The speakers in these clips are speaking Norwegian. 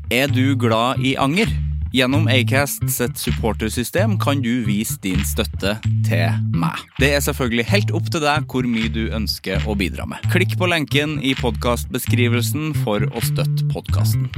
du glad I anger? Gjennom Acast sitt supportersystem kan du vise din støtte til meg. Det selvfølgelig helt opp til deg hvor mye du ønsker å bidra med. Klikk på lenken I podcastbeskrivelsen for å støtte podcasten.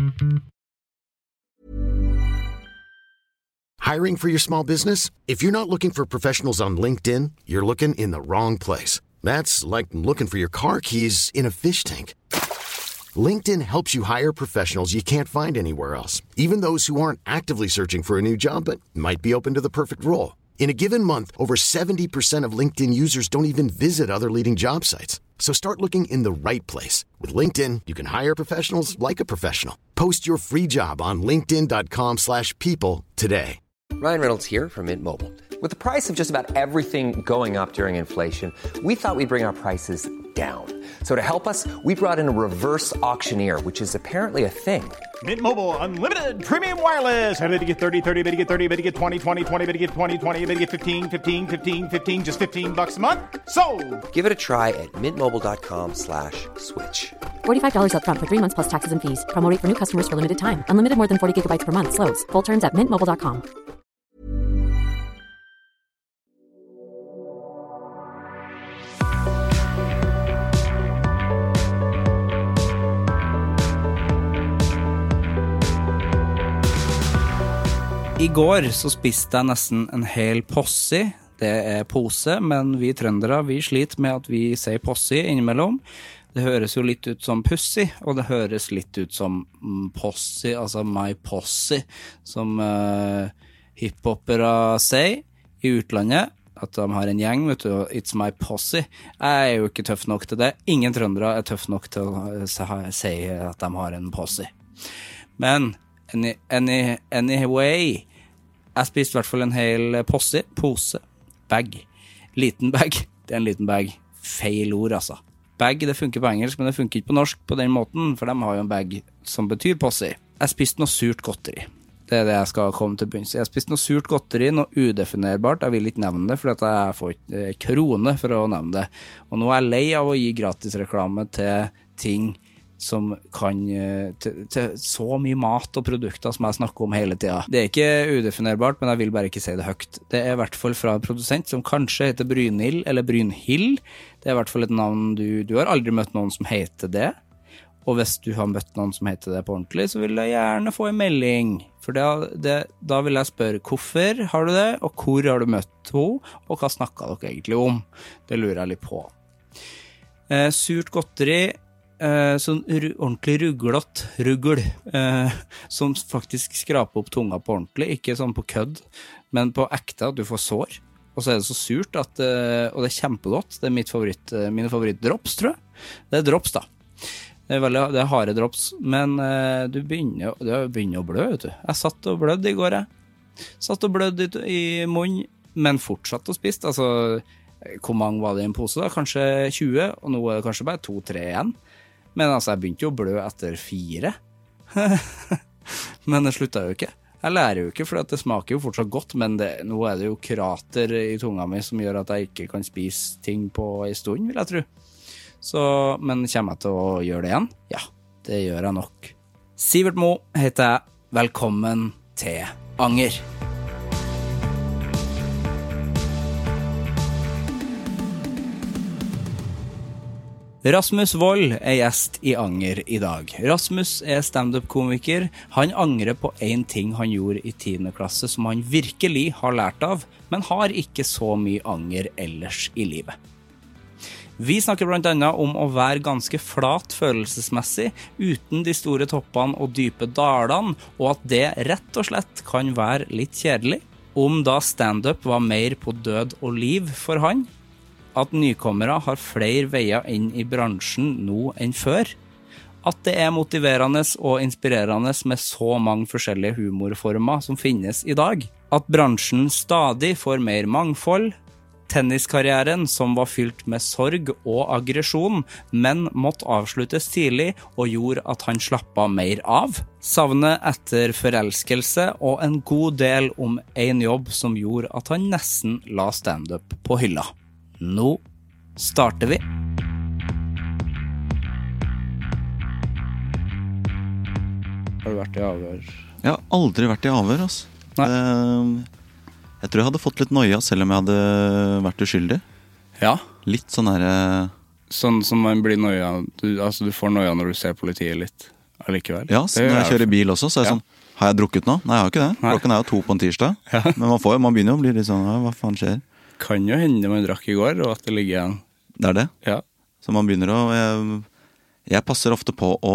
Hiring for your small business? If you're not looking for professionals on LinkedIn, you're looking in the wrong place. That's like looking for your car keys in a fish tank. LinkedIn helps you hire professionals you can't find anywhere else, even those who aren't actively searching for a new job but might be open to the perfect role. In a given month, over 70% of LinkedIn users don't even visit other leading job sites. So start looking in the right place. With LinkedIn, you can hire professionals like a professional. Post your free job on linkedin.com/people today. Ryan Reynolds here from Mint Mobile. With the price of just about everything going up during inflation, we thought we'd bring our prices down. So to help us, we brought in a reverse auctioneer, which is apparently a thing. Mint Mobile Unlimited Premium Wireless. How to get 30, 30, bit to get 30, bit to get 20, 20, 20, bit to get 20, 20, bit to get 15, 15, 15, 15, just $15 a month? Sold! Give it a try at mintmobile.com/switch. $45 up front for 3 months plus taxes and fees. Promo rate for new customers for limited time. Unlimited more than 40 gigabytes per month. Slows full terms at mintmobile.com. I går så spiste jeg nesten en hel possi. Det pose, men vi trøndere, vi sliter med at vi sier possi innimellom. Det høres jo litt ut som pussy, og det høres litt ut som possi, altså my possi, som hiphopere sier I utlandet. At de har en gjeng, vet du, it's my posse. Jeg jo ikke tøff nok til det. Ingen trøndere tøff nok til å si at de har en posse. Men anyway, jeg spiste I hvert fall en hel pose, bag. Liten bag, det en liten bag. Feil ord, altså. Bag, det funker på engelsk, men det funker ikke på norsk på den måten, for de har jo en bag som betyr posse. Jeg spiste noe surt godteri. Det det jeg skal komme til bunns. Jeg spiste noe surt godteri, noe udefinerbart. Jeg vil ikke nevne det, for jeg får ikke krone for å nevne det. Og nå jeg lei av å gi gratis reklame til ting som kan til så mye mat og produkter som jeg snakker om hele tiden. Det ikke udefinerbart, men jeg vil bare ikke si det høyt. Det I hvert fall fra en produsent som kanskje heter Brynhild, eller Brynhild. Det I hvert fall et navn du har aldri møtt noen som heter det. Og hvis du har møtt noen som heter det på ordentlig, så vil jeg gjerne få en melding. For da vil jeg spørre, hvorfor har du det, og hvor har du møtt henne, og hva snakket dere egentlig om? Det lurer jeg litt på. Surt godteri, sånn ordentlig ruggel, som faktisk skraper opp tunga på ordentlig, ikke sånn på kødd, men på ekte at du får sår. Og så det så surt, og det kjempegodt. Det mine favorittdrops, tror jeg. Det drops da. Det harde drops, men du begynner å blø, vet du. Jeg satt og blødde I går, jeg. Satt og blødde I munnen, men fortsatt å spist. Altså, hvor mange var det I en pose da? Kanskje 20, og nå det kanskje bare 2-3 igjen. Men altså, jeg begynte jo å blø etter 4. Men det sluttet jo ikke. Jeg lærer jo ikke, for det smaker jo fortsatt godt, men nå det jo krater I tunga mi som gjør at jeg ikke kan spise ting på en stund, vil jeg tro. Men kommer jeg til å gjøre det igjen? Ja, det gjør jeg nok. Sivert Mo heter jeg. Velkommen til Anger. Rasmus Wold gjest I Anger I dag. Rasmus stand-up-komiker. Han angrer på en ting han gjorde I 10. klasse som han virkelig har lært av, men har ikke så mye anger ellers I livet. Vi snakker blant annet om å være ganske flat følelsesmessig, uten de store toppene og dype dalene, og at det rett og slett kan være litt kjedelig. Om da stand-up var mer på død og liv for han, at nykommere har flere veier inn I bransjen nå enn før, at det motiverende og inspirerende med så mange forskjellige humorformer som finnes I dag, at bransjen stadig får mer mangfold, tenniskarrieren som var fylt med sorg og aggresjon, men måtte avsluttes tidlig og gjorde at han slappet mer av. Savnet etter forelskelse og en god del om en jobb som gjorde at han nesten la stand-up på hylla. Nå starter vi. Har du vært i avhør? Jeg har aldri vært i avhør, altså. Jeg tror jeg hadde fått litt noia selv om jeg hadde vært uskyldig. Ja. Litt sånn her... Sånn som man blir noia. Du får noia når du ser politiet litt allikevel. Ja, så når jeg kjører bil også, så er jeg sånn, har jeg drukket nå? Nei, jeg har ikke det. Nei. Klokken er jo 2 på en tirsdag. Ja. Men man begynner jo å bli litt sånn, hva faen skjer? Kan jo hende man drakk i går, og at det ligger igjen. Det er det. Ja. Så man begynner å... Jeg passer ofte på å...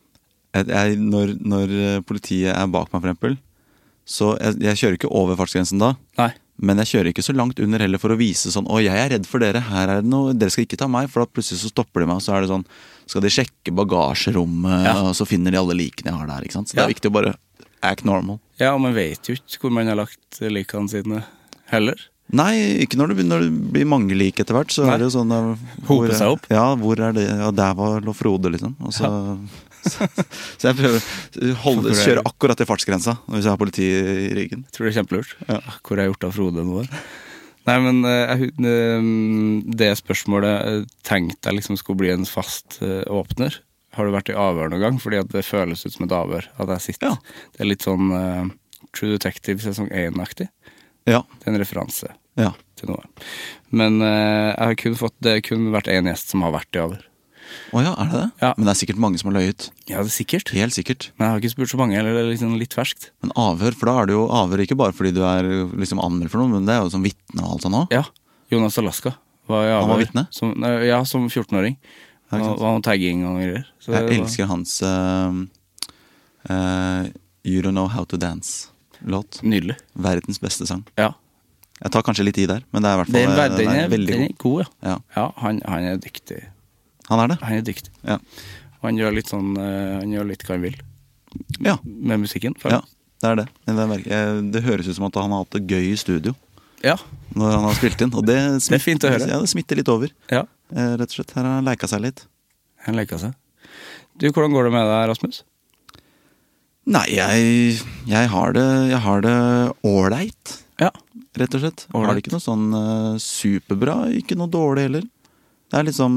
Når politiet er bak meg for eksempel, så jeg kjører ikke over fartsgrensen da. Nei. Men jeg kjører ikke så langt under heller for å vise sånn, jeg er redd for dere, her er det noe, dere skal ikke ta meg, for da plutselig så stopper de meg, og så er det sånn, skal de sjekke bagasjerommet, og så finner de alle likene jeg har der, ikke sant? Så det er viktig å bare act normal. Ja, og man vet jo ikke hvor man har lagt likene sine heller. Nei, ikke når det blir mange lik etter hvert, så er det jo sånn Hope seg opp. Ja, hvor er det? Ja, der var lå Frode liksom. Og så, så jeg prøver å kjøre akkurat i fartsgrensa hvis jeg har politi i ryggen. Jeg tror det er kjempelurt. Ja. Hvor har jeg gjort av Frode nå? Nei, men det spørsmålet tenkte jeg liksom skulle bli en fast åpner. Har du vært i avhør noen gang? Fordi at det føles ut som et avhør at jeg sitter. Ja. Det er litt sånn True Detective sesong 1-aktig. Ja. Det er en referanse til noe. Men det har kun vært en gjest som har vært i avhør. Åja, er det det? Ja. Men det er sikkert mange som har løyet. Ja, det er sikkert. Helt sikkert. Men jeg har ikke spurt så mange, eller det er liksom litt ferskt. Men avhør, for da er det jo avhør ikke bare fordi du er liksom anmeldt for noe, men det er jo som vittne og alt sånn også. Ja, Jonas Alaska var i avhør. Han var vittne? Som 14-åring. Og han tagging og greier. Jeg elsker hans You Don't Know How To Dance-låt. Nydelig. Verdens beste sang. Ja. Jeg tar kanskje litt i der, men det er i hvert fall den er veldig god. Ja. Ja, han er dyktig. Han er det? Han er dyktig. Ja. Og han gjør litt sånn, han gjør litt hva han vil. Ja. Med musikken. Ja, det er det. Det høres ut som at han har hatt det gøy i studio. Ja. Når han har spilt inn. Og det er fint å høre. Ja, det smitter litt over. Ja. Rett og slett. Her har han leika seg litt. Han leika seg. Du, hvordan går det med deg, Rasmus? Nei, jeg har det ålreit. Ja. Rett og slett. Har det ikke noe sånn superbra, ikke noe dårlig heller. Det er liksom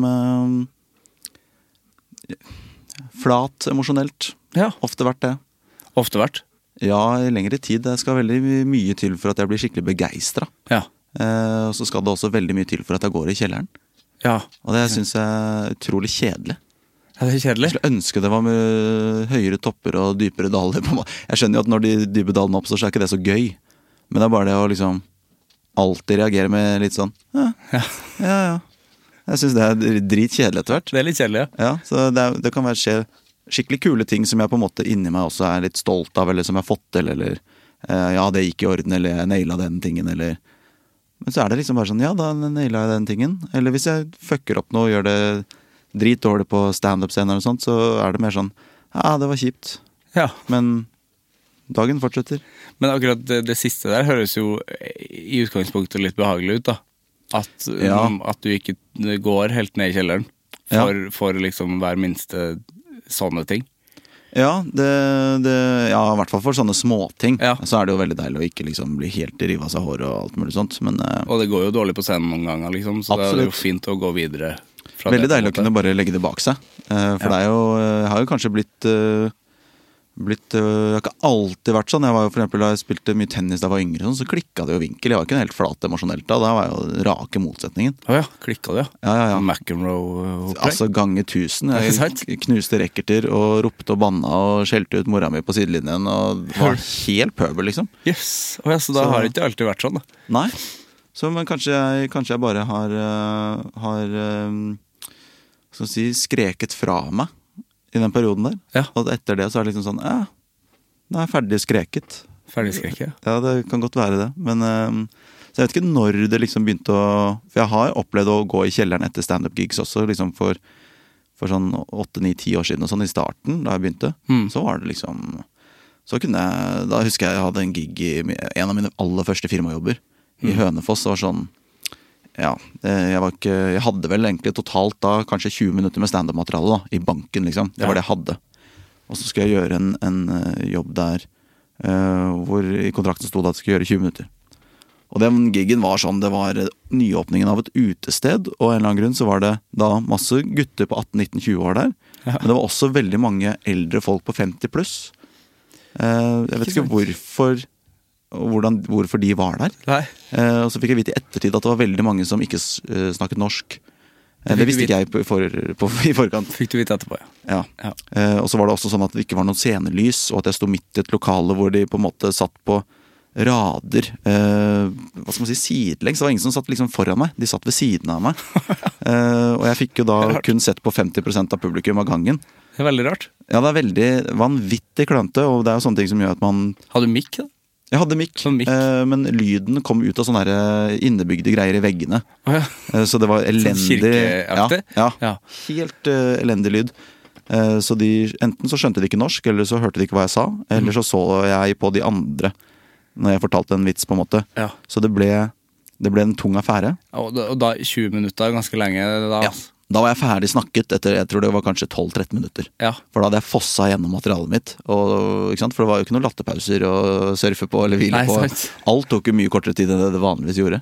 flat emosjonelt. Ja. Ofte vært det. Ofte vært? Ja, i lengre tid. Det skal veldig mye til for at jeg blir skikkelig begeistret. Ja. Og så skal det også veldig mye til for at jeg går i kjelleren. Ja. Og det synes jeg er utrolig kjedelig. Ja, det er kjedelig. Jeg skulle ønske det var med høyere topper og dypere daler. Jeg skjønner jo at når de dype dalene oppstår, så er ikke det så gøy. Men det er bare det å liksom alltid reagere med litt sånn ja. Jeg synes det er dritkjedelig etter hvert. Det er litt kjedelig, ja. Så det kan være skje skikkelig kule ting som jeg på en måte inni meg også er litt stolt av, eller som jeg har fått til, eller ja, det gikk i orden, eller jeg nailet den tingen, eller... Men så er det liksom bare sånn, ja, da nailet jeg den tingen. Eller hvis jeg fucker opp noe og gjør det dritdårlig på stand-up-scenen og sånt, så er det mer sånn, ja, det var kjipt. Ja. Men dagen fortsetter. Men akkurat det siste der høres jo i utgangspunktet litt behagelig ut, da. At du ikke går helt ned i kjelleren for liksom hver minste sånne ting. Ja, ja, i hvert fall for sånne småting. Ja. Så er det jo veldig deilig å ikke liksom bli helt i riva seg hår og alt mulig sånt. Men, og det går jo dårlig på scenen noen ganger, liksom, så absolutt. Det er jo fint å gå videre fra veldig det. Veldig deilig å kunne bare legge det bak seg. For det er jo, jeg har jo kanskje blitt jeg har ikke alltid vært sånn. Jeg var jo for eksempel, da jeg spilte mye tennis da jeg var yngre, så klikket det jo vinkel. Jeg var ikke helt flat emosjonelt da var jeg jo rake motsetningen. Åja, klikket det? Ja. McEnroe-opplegg? Altså gange 1000. Jeg knuste racketer og ropte og banna og skjelte ut mora mi på sidelinjen og var helt pøbel liksom. Yes, så da har det ikke alltid vært sånn da. Nei, men kanskje jeg bare har skal si, skreket fra meg i den perioden der. Ja. Og etter det så er det liksom sånn, nå er jeg ferdig skreket. Ferdig skreket? Ja, det kan godt være det. Men så jeg vet ikke når det liksom begynte å... For jeg har opplevd å gå i kjelleren etter stand-up gigs også, liksom for sånn 8-9-10 år siden og sånn i starten, da jeg begynte. Så var det liksom... Så kunne jeg... Da husker jeg hadde en gig i en av mine aller første firmajobber i Hønefoss. Det var sånn... Ja, jeg hadde vel egentlig totalt da kanskje 20 minutter med stand-up-materiale da, i banken liksom, det var det jeg hadde. Og så skulle jeg gjøre en jobb der hvor i kontrakten stod at jeg skulle gjøre 20 minutter. Og den giggen var sånn, det var nyåpningen av et utested, og en eller annen grunn så var det da masse gutter på 18-19-20 år der, men det var også veldig mange eldre folk på 50 pluss, Jeg vet ikke hvorfor de var der. Nei. Og så fikk jeg vite i ettertid at det var veldig mange som ikke snakket norsk. Det visste ikke jeg i forkant. Fikk du vite etterpå, ja. Og så var det også sånn at det ikke var noen scenelys, og at jeg sto midt i et lokale hvor de på en måte satt på rader, hva skal man si, sidelengs. Det var ingen som satt liksom foran meg, de satt ved siden av meg. Og jeg fikk jo da kun sett på 50% av publikum av gangen. Det veldig rart. Ja, det veldig vanvittig klønete, og det jo sånne ting som gjør at man... Hadde du mikk da? Jeg hadde mikk, men lyden kom ut av sånne her innebygde greier i veggene. Så det var elendig... Kirkeaktig? Ja, helt elendig lyd. Så enten så skjønte de ikke norsk, eller så hørte de ikke hva jeg sa, eller så jeg på de andre når jeg fortalte en vits på en måte. Så det ble en tung affære. Og da 20 minutter, ganske lenge da? Ja. Da var jeg ferdig snakket etter, jeg tror det var kanskje 12-13 minutter. For da hadde jeg fossa gjennom materialet mitt. Ikke sant? For det var jo ikke noen latterpauser å surfe på eller hvile på. Alt tok jo mye kortere tid enn det vanligvis gjorde.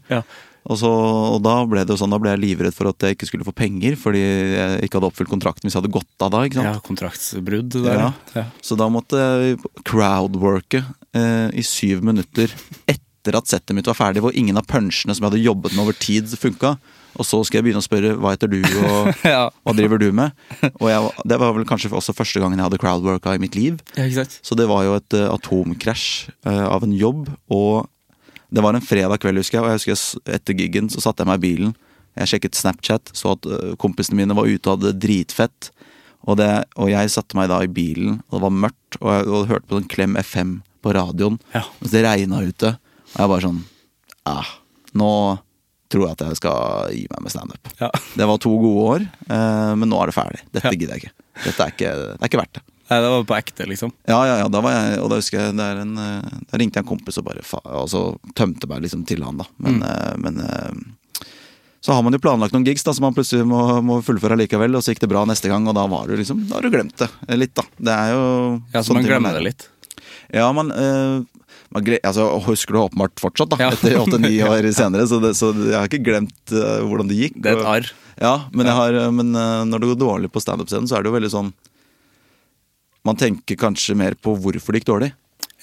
Og da ble det jo sånn, da ble jeg livredd for at jeg ikke skulle få penger, fordi jeg ikke hadde oppfylt kontrakten hvis jeg hadde gått av da, ikke sant? Ja, kontraktsbrudd der. Så da måtte jeg crowdworke i 7 minutter etter at settet mitt var ferdig, hvor ingen av punchene som jeg hadde jobbet med over tid funka. Og så skal jeg begynne å spørre, hva heter du, og hva driver du med? Og det var vel kanskje også første gangen jeg hadde crowdworka i mitt liv. Så det var jo et atomkrasj av en jobb, og det var en fredag kveld, husker jeg, og jeg husker etter giggen så satte jeg meg i bilen. Jeg sjekket Snapchat, så at kompisene mine var ute og hadde dritfett. Og jeg satte meg da i bilen, og det var mørkt, og jeg hørte på den Klem FM på radioen, mens det regnet ute. Og jeg bare sånn, nå tror jeg at jeg skal gi meg med stand-up. Det var 2 gode år, men nå det ferdig. Dette gidder jeg ikke. Det er ikke verdt det. Nei, det var på ekte, liksom. Ja, da var jeg, og da husker jeg, da ringte jeg en kompis og bare, og så tømte meg liksom til han da. Men så har man jo planlagt noen gigs da, som man plutselig må fullføre likevel, og så gikk det bra neste gang, og da var du liksom, da har du glemt det litt da. Det jo... Ja, så man glemmer det litt. Ja, husker du åpenbart fortsatt da, etter 8-9 år senere, så jeg har ikke glemt hvordan det gikk. Det et arr. Ja, men når det går dårlig på stand-up-scenen, så det jo veldig sånn, man tenker kanskje mer på hvorfor det gikk dårlig.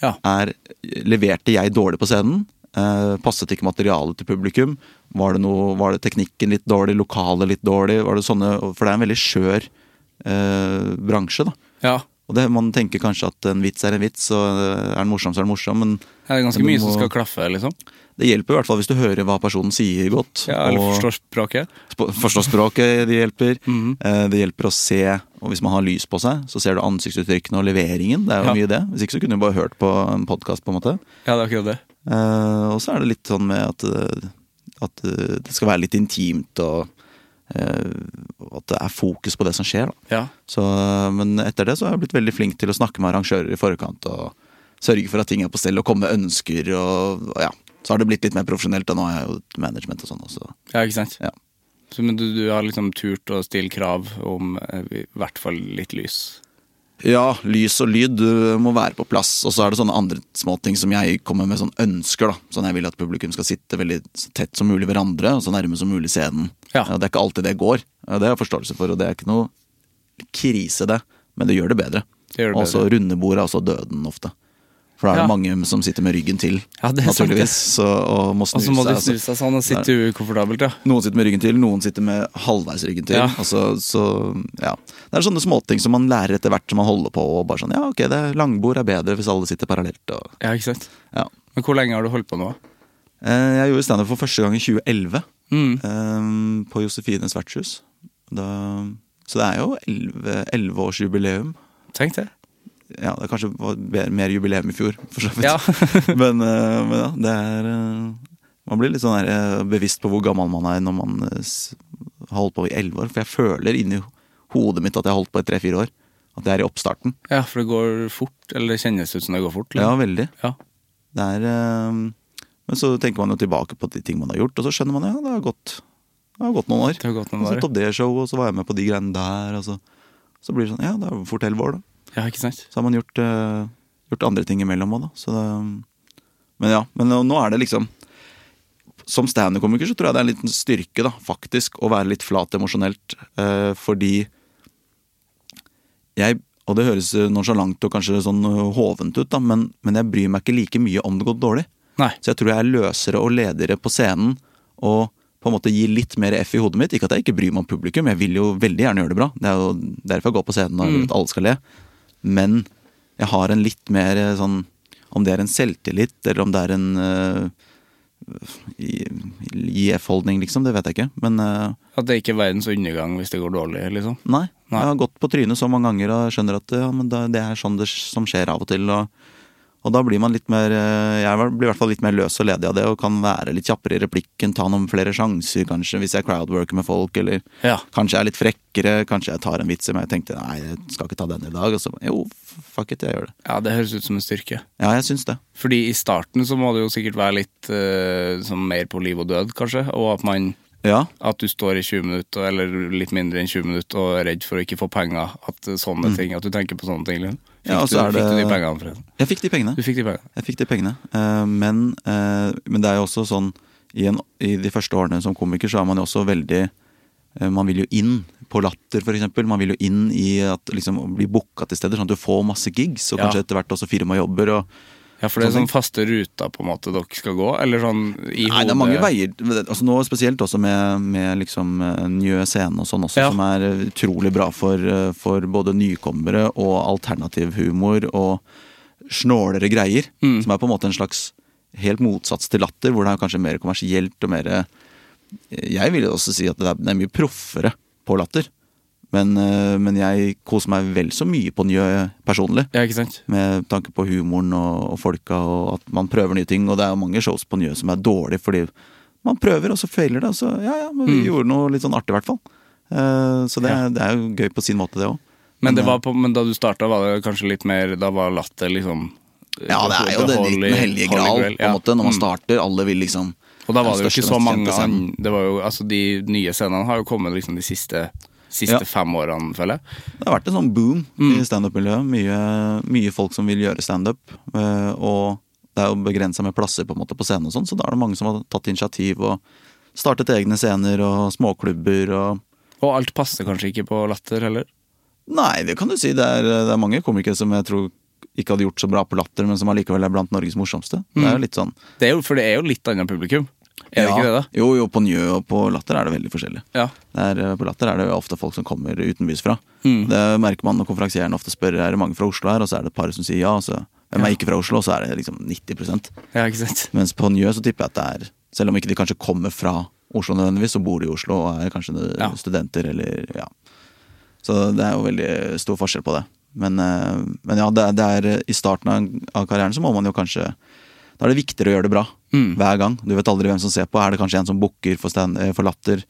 Leverte jeg dårlig på scenen? Passet ikke materialet til publikum? Var det teknikken litt dårlig, lokalet litt dårlig? Var det sånne, for det en veldig skjør bransje da. Og man tenker kanskje at en vits en vits, og den morsom, så den morsom, men... Det ganske mye som skal klaffe, liksom. Det hjelper i hvert fall hvis du hører hva personen sier godt. Ja, eller forstår språket. Forstår språket, det hjelper. Det hjelper å se, og hvis man har lys på seg, så ser du ansiktsuttrykkene og leveringen. Det jo mye det. Hvis ikke så kunne du bare hørt på en podcast på en måte. Ja, det akkurat det. Og så det litt sånn med at det skal være litt intimt, og at det fokus på det som skjer da. Så, men etter det så har jeg blitt veldig flink til å snakke med arrangører i forkant og sørge for at ting på stell og komme med ønsker og så har det blitt litt mer profesjonelt og nå har jeg jo et management og sånn også. Ja, ikke sant? Så, men du har liksom turt å stille krav om i hvert fall litt lys? Ja, lys og lyd må være på plass, og så det sånne andre små ting som jeg kommer med sånn ønsker da, sånn jeg vil at publikum skal sitte veldig tett som mulig hverandre, og så nærme som mulig scenen. Det ikke alltid det går, det har jeg forståelse for, og det ikke noe krise det, men det gjør det bedre. Og så rundebord også døden ofte. For det det mange som sitter med ryggen til, naturligvis, og må snuse. Og så må de snuse seg sånn og sitte ukomfortabelt, Noen sitter med ryggen til, noen sitter med halvveis ryggen til. Det sånne småting som man lærer etter hvert som man holder på, og bare sånn, ok, langbord bedre hvis alle sitter parallelt. Ja, ikke sant? Men hvor lenge har du holdt på nå? Jeg gjorde stand-up for første gang i 2011, på Josefines vertshus. Så det jo 11 års jubileum. Tenk det. Ja, det kanskje var mer jubileum i fjor, for så vidt. Men det man blir litt sånn bevisst på hvor gammel man når man har holdt på i 11 år, for jeg føler inni hodet mitt at jeg har holdt på i 3-4 år, at det i oppstarten. Ja, for det går fort, eller det kjennes ut som det går fort? Eller? Ja, veldig. Det men så tenker man jo tilbake på de ting man har gjort, og så skjønner man, det har gått noen år. Og så topp det show, og så var jeg med på de greiene der, og så blir det sånn, det fort 11 år da. Ja, ikke sant? Så har man gjort andre ting imellom også da. Så men nå det liksom, som stand-up-komiker så tror jeg det en liten styrke da, faktisk, å være litt flat emosjonelt, fordi jeg Og det høres nonchalant og kanskje sånn hovent ut da, men jeg bryr meg ikke like mye om det går dårlig. Nei. Så jeg tror jeg løsere og ledigere på scenen, og på en måte gi litt mer F i hodet mitt. Ikke at jeg ikke bryr meg om publikum, jeg vil jo veldig gjerne gjøre det bra. Det jo derfor jeg går på scenen og vil at alle skal le. Men jeg har en litt mer sånn, om det en selvtillit, eller om det en IF-holdning liksom, det vet jeg ikke. Men, at det ikke verdens undergang hvis det går dårlig, liksom? Nei, jeg har gått på trynet så mange ganger og skjønner at ja, men det sånn det som skjer av og til, og da blir man litt mer, jeg blir i hvert fall litt mer løs og ledig av det, og kan være litt kjappere i replikken, ta noen flere sjanser kanskje, hvis jeg crowdworker med folk, eller kanskje jeg litt frekkere, kanskje jeg tar en vits som jeg tenkte, nei, jeg skal ikke ta den i dag, og så, jo, fuck it, jeg gjør det. Ja, det høres ut som en styrke. Ja, jeg synes det. Fordi i starten så må det jo sikkert være litt som mer på liv og død, kanskje, og at du står i 20 minutter, eller litt mindre enn 20 minutter, og redd for å ikke få penger, at sånne ting, at du tenker på sånne ting, liksom. Fikk du de pengene, forresten? Jeg fikk de pengene. Du fikk de pengene? Jeg fikk de pengene. Men det jo også sånn, i de første årene som komiker, så man jo også veldig, man vil jo inn på Latter, for eksempel. Man vil jo inn i at liksom bli booket til steder, sånn at du får masse gigs, og kanskje etter hvert også firmajobber, og ja, for det sånn faste ruta på en måte dere skal gå, eller sånn i hodet? Nei, det mange veier, altså nå spesielt også med liksom Njø scene og sånn også, som utrolig bra for både nykommere og alternativ humor og snålere greier, som på en måte en slags helt motsats til Latter, hvor det kanskje mer kommersielt og mer, jeg vil også si at det mye proffere på Latter. Men jeg koser meg vel så mye på Njø personlig. Ja, ikke sant? Med tanke på humoren og folka, og at man prøver nye ting. Og det jo mange shows på Njø som dårlige, fordi man prøver, og så feiler det. Og så, men vi gjorde noe litt sånn artig i hvert fall. Så det jo gøy på sin måte, det også. Men da du startet, var det kanskje litt mer, da var Latter liksom... Ja, det jo det litt hellige gral, på en måte, når man starter. Alle vil liksom... Og da var det jo ikke så mange, det var jo, altså de nye scenene har jo kommet liksom de siste 5 årene, føler jeg. Det har vært en sånn boom i stand-up-miljøet. Mye folk som vil gjøre stand-up, og det jo begrenset med plasser på en måte på scenen og sånn, så da det mange som har tatt initiativ og startet egne scener og småklubber. Og alt passer kanskje ikke på Latter heller? Nei, det kan du si. Det mange komikere som jeg tror ikke hadde gjort så bra på Latter, men som allikevel blant Norges morsomste. Det jo litt sånn. For det jo litt annet publikum. Det ikke det da? Jo, på Njø og på Latter det veldig forskjellig. Ja. På Latter det jo ofte folk som kommer utenbys fra. Det merker man når konferansieren ofte spør, det mange fra Oslo her, og så det et par som sier ja, og så hvem ikke fra Oslo, så det liksom 90%. Ja, ikke sant? Mens på Njø så tipper jeg at det selv om ikke de kanskje kommer fra Oslo nødvendigvis, så bor de i Oslo og kanskje studenter, eller ja. Så det jo veldig stor forskjell på det. Men ja, det i starten av karrieren så må man jo kanskje, da det viktigere å gjøre det bra hver gang. Du vet aldri hvem som ser på. Det kanskje en som booker for Latter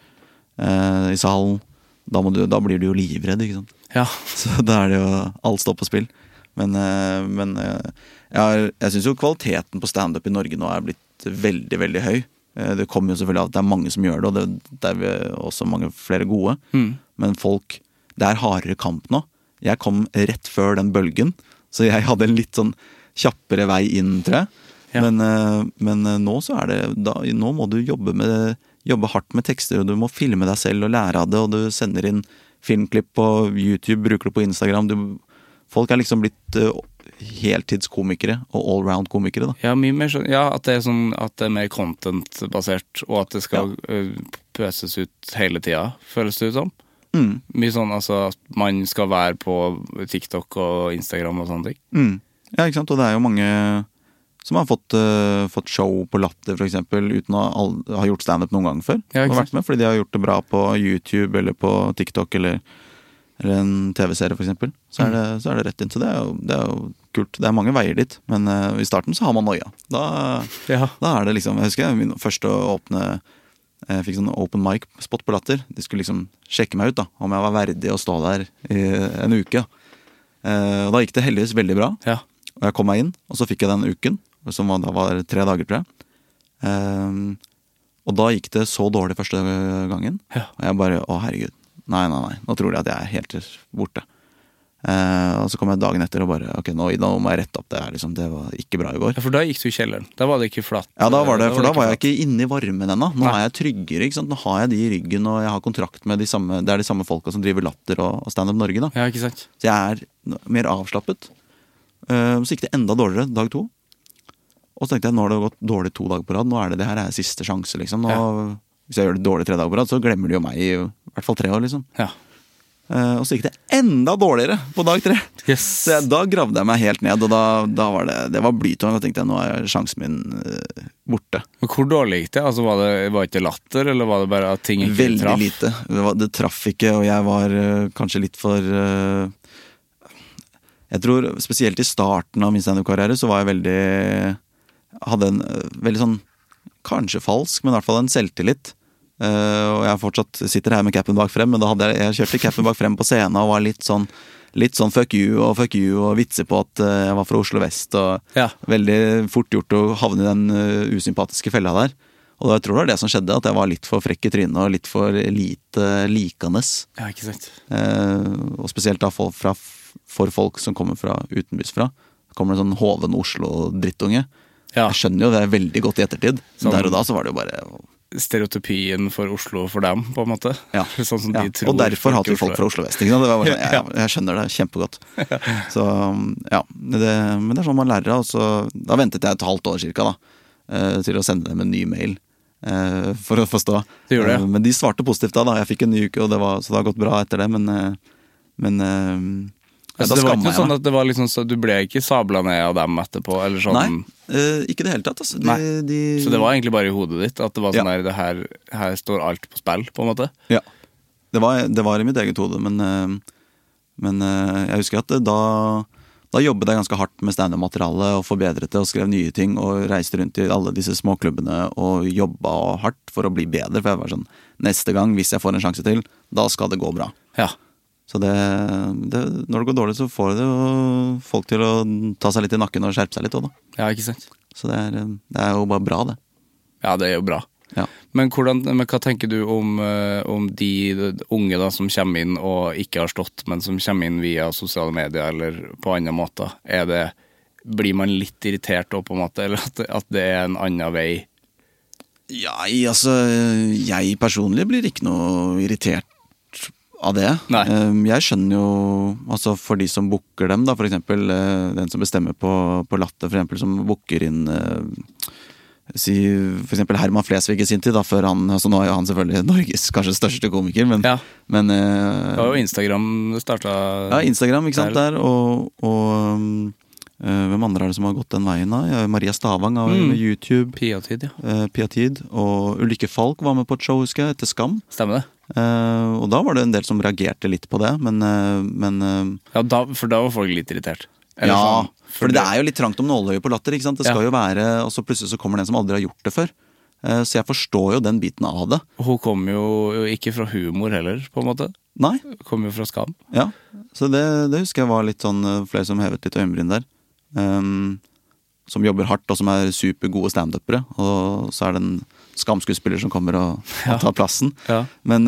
i salen, da blir du jo livredd, ikke sant? Ja. Så da det jo alt står på spill. Men jeg synes jo kvaliteten på stand-up i Norge nå blitt veldig, veldig høy. Det kommer jo selvfølgelig av at det mange som gjør det, og det også mange flere gode. Men folk, det hardere kamp nå. Jeg kom rett før den bølgen, så jeg hadde en litt sånn kjappere vei inn, tror jeg. Ja. Men nå så nå må du jobbe hardt med tekster, og du må filme deg selv og lære av det, og du sender inn filmklipp på YouTube, bruker det på Instagram. Folk liksom blitt heltidskomikere og allround-komikere da. Ja, mye mer sånn, at det sånn, at det mer content-basert, og at det skal pøses ut hele tida, føles det ut som. Mye sånn, altså, at man skal være på TikTok og Instagram og sånne ting. Ja, ikke sant, og det jo mange som har fått show på Latter for eksempel, uten å ha gjort stand-up noen gang før. Ja, vært med, fordi de har gjort det bra på YouTube eller på TikTok eller en TV-serie for eksempel. Så det rett inn, så det jo kult. Det mange veier dit, men i starten så har man noia. Da det liksom, jeg husker min første jeg fikk sånn open mic-spot på Latter. De skulle liksom sjekke meg ut da, om jeg var verdig å stå der i en uke. Og da gikk det heldigvis veldig bra. Ja. Og jeg kom meg inn, og så fikk jeg den uken, som da var 3 dager, tror jeg. Og da gikk det så dårlig første gangen. Ja. Og jeg bare, å herregud, nei, nå tror de at jeg helt borte. Og så kom jeg dagen etter og bare, ok, nå må jeg rette opp det her, liksom. Det var ikke bra i går. Ja, for da gikk du i kjelleren. Da var det ikke flatt. Ja, da var det, for da var jeg ikke inne i varmen ennå. Nå er jeg tryggere, ikke sant? Nå har jeg de i ryggen, og jeg har kontrakt med det er de samme folka som driver Latter og Stand Up Norge, da. Ja, ikke sant? Så jeg mer avslappet. Så gikk det enda dårligere dag 2. Og så tenkte jeg, nå har det gått dårlig 2 dager på rad. Nå det her siste sjanse, liksom. Nå, hvis jeg gjør det dårlig 3 dager på rad, så glemmer de jo meg i hvert fall 3 år, liksom. Ja. Og så gikk det enda dårligere på dag 3. Yes. Så da gravde jeg meg helt ned, og da var det var blytung. Og tenkte jeg, nå sjansen min borte. Men hvor dårlig gikk det? Altså, var det ikke latter, eller var det bare at ting ikke traff? Veldig lite. Det traff ikke, og jeg var kanskje litt for... Jeg tror spesielt i starten av min stand-up-karriere så var jeg hadde en veldig sånn, kanskje falsk, men i hvert fall en selvtillit. Og jeg fortsatt sitter her med cappen bak frem, men da jeg kjørte cappen bak frem på scenen og var litt sånn fuck you og vitser på at jeg var fra Oslo Vest, og veldig fort gjort å havne i den usympatiske fella der. Og jeg tror det var det som skjedde, at jeg var litt for frekk i trynet og litt for lite likandes. Ja, ikke sant. Og spesielt da for folk som kommer fra utenbys fra. Kommer det sånn hoven Oslo-drittunge. Ja. Jeg skjønner jo det veldig godt i ettertid. Så der og da så var det jo bare... Stereotypien for Oslo for dem, på en måte. Ja, sånn som de tror, og derfor hater vi folk fra Oslo Vest. Det var bare sånn, jeg skjønner det kjempegodt. Så ja, men det er sånn man lærer. Og så, da ventet jeg et halvt år cirka da, til å sende dem en ny mail for å forstå. Det gjorde det. Men de svarte positivt da. Jeg fikk en ny uke, og så det har gått bra etter det, men altså, det var ikke sånn at det var liksom, så du ble ikke sabla ned av dem etterpå, eller sånn? Nei, ikke det hele tatt. Altså. Så det var egentlig bare i hodet ditt, at det var sånn der, her står alt på spill, på en måte? Ja, det var i mitt eget hode, men jeg husker at da jobbet jeg ganske hardt med stand-up-materiale, og forbedret det, og skrev nye ting, og reiste rundt i alle disse små klubbene, og jobbet hardt for å bli bedre, for jeg var sånn, neste gang, hvis jeg får en sjanse til, da skal det gå bra. Ja. Så når det går dårlig, så får det jo folk til å ta seg litt i nakken og skjerpe seg litt også, da. Ja, ikke sant. Så det er jo bare bra, det. Ja, det er jo bra. Ja. Men hva tenker du om de unge da, som kommer inn og ikke har stått, men som kommer inn via sosiale medier eller på andre måter? Blir man litt irritert også, på en måte, eller at det en annen vei? Ja, altså, jeg personlig blir ikke noe irritert av det. Nei. Jeg skjønner jo, altså for de som booker dem da, for eksempel den som bestemmer på Latter, for eksempel, som booker inn for eksempel Herman Flesvig i sin tid da, før altså nå er jo han selvfølgelig Norges kanskje største komiker, men det var jo Instagram det startet. Ja, Instagram, ikke sant, der, og hvem andre er det som har gått den veien da? Maria Stavang av YouTube. Pia-tid, Pia-tid, og Ulrikke Falk var med på et show, husker jeg, etter Skam. Stemmer det. Og da var det en del som reagerte litt på det, men ja, for da var folk litt irritert. Eller ja, sånn, for det er jo litt trangt om nåløye på Latter, ikke sant? Det skal jo være, og så plutselig så kommer den som aldri har gjort det før. Så jeg forstår jo den biten av det. Og hun kom jo ikke fra humor heller, på en måte. Nei. Hun kom jo fra Skam. Ja, så det husker jeg var litt sånn, flere som hevet litt øyenbryn der. Som jobber hardt, og som er supergode stand-upere. Og så er det en skamskuespiller som kommer og tar plassen. Ja. Men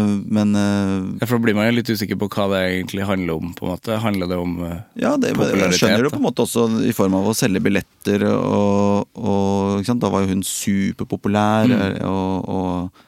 for da blir man jo litt usikker på hva det egentlig handler om, på en måte. Handler det om ja, jeg skjønner det på en måte også i form av å selge billetter, og ikke sant? Da var jo hun superpopulær, og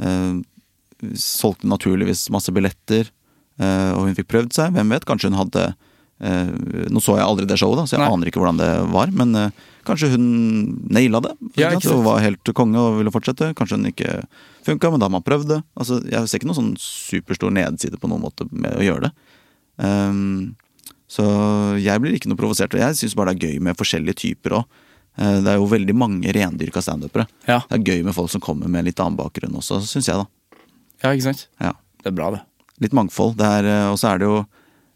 solgte naturligvis masse billetter, og hun fikk prøvd seg. Hvem vet, kanskje hun hadde nå så jeg aldri det showet da, så jeg aner ikke hvordan det var, men kanskje hun naila det, og var helt konge og ville fortsette. Kanskje hun ikke funket, men da har man prøvd det. Altså, jeg ser ikke noen sånn superstor nedside på noen måte med å gjøre det. Så jeg blir ikke noe provosert, og jeg synes bare det er gøy med forskjellige typer også. Det er jo veldig mange rendyrka stand-upere. Ja. Det er gøy med folk som kommer med litt annen bakgrunn også, synes jeg da. Ja, ikke sant? Ja. Det er bra det. Litt mangfold, og så er det jo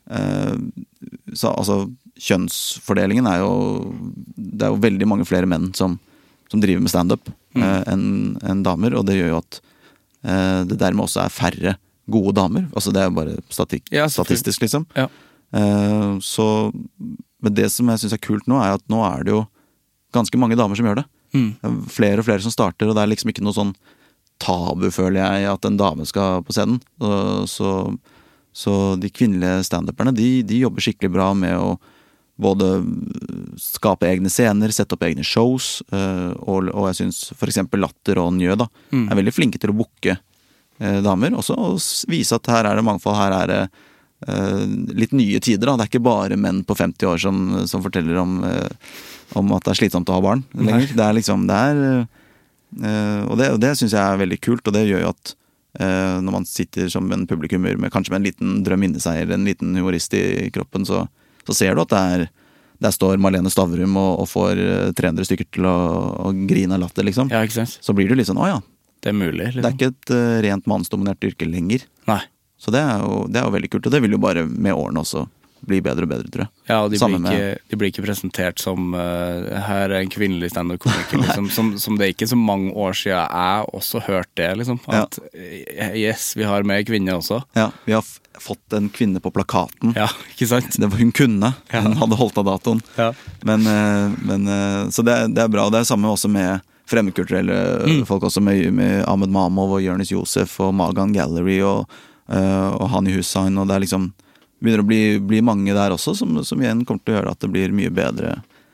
så, altså kjønnsfordelingen det er jo veldig mange flere menn som driver med stand-up enn damer, og det gjør jo at det dermed også er færre gode damer, altså det er jo bare statistisk liksom. Ja. Så men det som jeg synes er kult nå er at nå er det jo ganske mange damer som gjør det. Flere og flere som starter, og det er liksom ikke noe sånn tabu, føler jeg, at en dame skal på scenen, så Så de kvinnelige stand-uperne, de jobber skikkelig bra med å både skape egne scener, sette opp egne shows, og jeg synes for eksempel Latter og Njø da, veldig flinke til å booke damer, også og vise at her det mangfold, her det litt nye tider da, det ikke bare menn på 50 år som forteller om at det slitsomt å ha barn lenger. Det liksom, og det synes jeg veldig kult, og det gjør jo at når man sitter som en publikummer kanskje med en liten drøm inni seg, eller en liten humorist i kroppen, så ser du at der står Marlene Stavrum og får 300 stykker til å grine av latter, liksom. Ja, ikke sant? Så blir du litt sånn, ja. Det mulig, liksom. Det ikke et rent mannsdominert yrke lenger. Nei. Så det jo veldig kult, og det vil jo bare med årene også bli bedre og bedre, tror jeg. Ja, og de blir ikke presentert som her en kvinnelig stand-up-komiker, liksom, som det ikke så mange år siden jeg også hørt det, liksom. At yes, vi har med kvinner også. Ja, vi har fått en kvinne på plakaten. Ja, ikke sant? Det var hun kunne, hun hadde holdt av datoen. Ja. Men så det bra, og det samme også med fremmedkulturelle folk også, med Ahmed Mamov og Jonis Josef og Magan Gallery og Hani Hussein, og det liksom begynner å bli mange der også, som igjen kommer til å gjøre at det blir mye bedre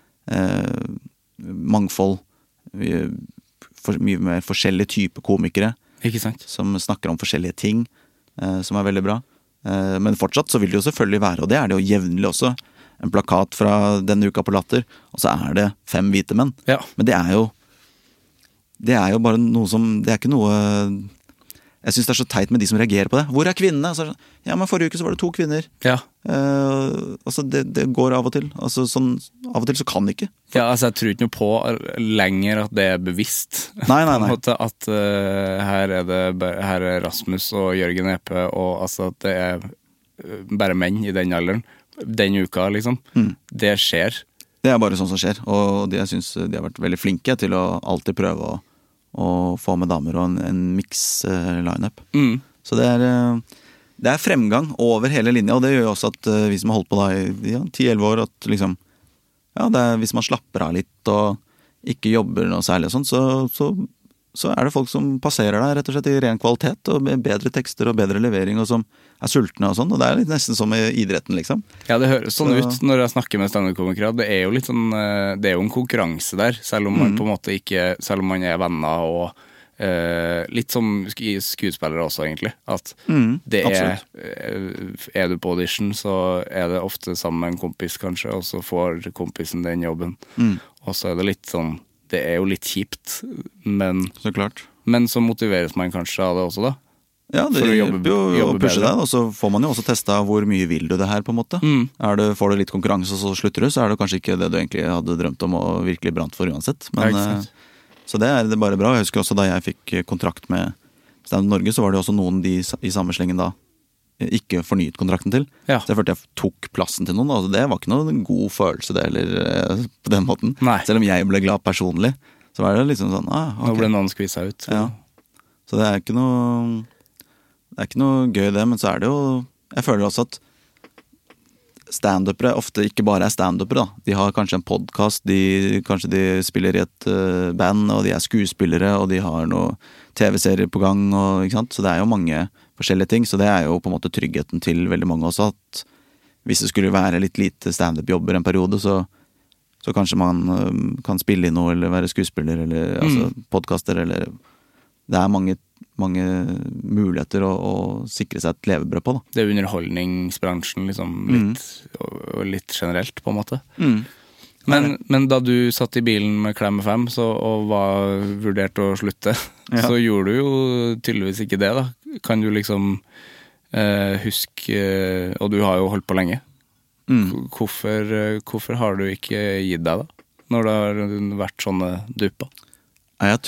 mangfold, mye mer forskjellige typer komikere. Ikke sant? Som snakker om forskjellige ting, som veldig bra. Men fortsatt så vil det jo selvfølgelig være, og det det jo jevnlig også, en plakat fra denne uka på Latter, og så det 5 hvite menn. Ja. Men det jo bare noe som, det ikke noe. Jeg synes det så teit med de som reagerer på det. Hvor kvinnene? Så, ja, men forrige uke så var det 2 kvinner. Ja. Altså det går av og til. Altså sånn, av og til så kan det ikke. Ja, altså jeg tror ikke noe på lenger at det bevisst. Nei. At her Rasmus og Jørgen Epe, og altså at det bare menn i den alderen. Den uka, liksom. Det skjer. Det bare sånn som skjer, og jeg synes de har vært veldig flinke til å alltid prøve å få med damer og en mix line-up. Så det fremgang over hele linja, og det gjør jo også at vi som har holdt på da i 10-11 år, at liksom, ja, hvis man slapper av litt og ikke jobber noe særlig og sånn, så det folk som passerer deg rett og slett i ren kvalitet, og med bedre tekster og bedre levering, og som sultne og sånn, og det litt nesten som i idretten, liksom. Ja, det høres sånn ut når jeg snakker med stand-up-komikere. Det jo litt sånn, det jo en konkurranse der, selv om man på en måte ikke, selv om man venner og litt som skuespillere også, egentlig. At det du på audition, så det ofte sammen med en kompis, kanskje, og så får kompisen den jobben. Og så det litt sånn, det jo litt kjipt, men så klart. Men så motiveres man kanskje av det også, da. Ja, det hjelper jo å pushe deg, og så får man jo også testa hvor mye vil du det her, på en måte. Får du litt konkurranse, og så slutter du, så det kanskje ikke det du egentlig hadde drømt om og virkelig brant for uansett. Men, så det det bare bra. Jeg husker også da jeg fikk kontrakt med Stand Up Norge, så var det også noen de i samme slengen da ikke fornyet kontrakten til. Ja. Så jeg følte jeg tok plassen til noen, og det var ikke noen god følelse det heller på den måten. Nei. Selv om jeg ble glad personlig, så var det liksom sånn, okay. Nå ble noen skvisa ut. Ja. Så det ikke noe gøy det, men så det jo, jeg føler også at stand-upere ofte ikke bare stand-upere da. De har kanskje en podcast, kanskje de spiller i et band, og de skuespillere, og de har noen TV-serier på gang, og, ikke sant? Så det jo mange forskjellige ting, så det jo på en måte tryggheten til veldig mange også, at hvis det skulle være litt lite stand-up-jobber en periode, så kanskje man kan spille i noe, eller være skuespiller, eller altså, podcaster, eller det mange muligheter å sikre seg et levebrød på, da. Det underholdningsbransjen, liksom, litt generelt, på en måte. Men da du satt i bilen med Klem FM og var vurdert å slutte, så gjorde du jo tydeligvis ikke det, da. Kan du liksom huske, og du har jo holdt på lenge, hvorfor har du ikke gitt deg da, når det har vært sånne dupper? Jeg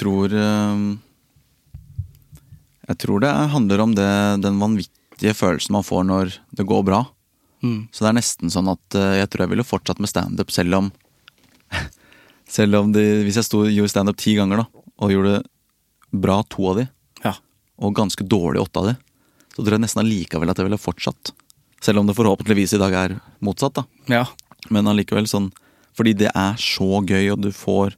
tror det handler om den vanvittige følelsen man får når det går bra. Så det nesten sånn at jeg tror jeg ville fortsatt med stand-up, selv om hvis jeg gjorde stand-up 10 ganger da, og gjorde bra 2 av de, og ganske dårlig 8 av de, så tror jeg nesten allikevel at jeg ville fortsatt. Selv om det forhåpentligvis i dag motsatt da. Ja. Men allikevel sånn, fordi det så gøy, og du får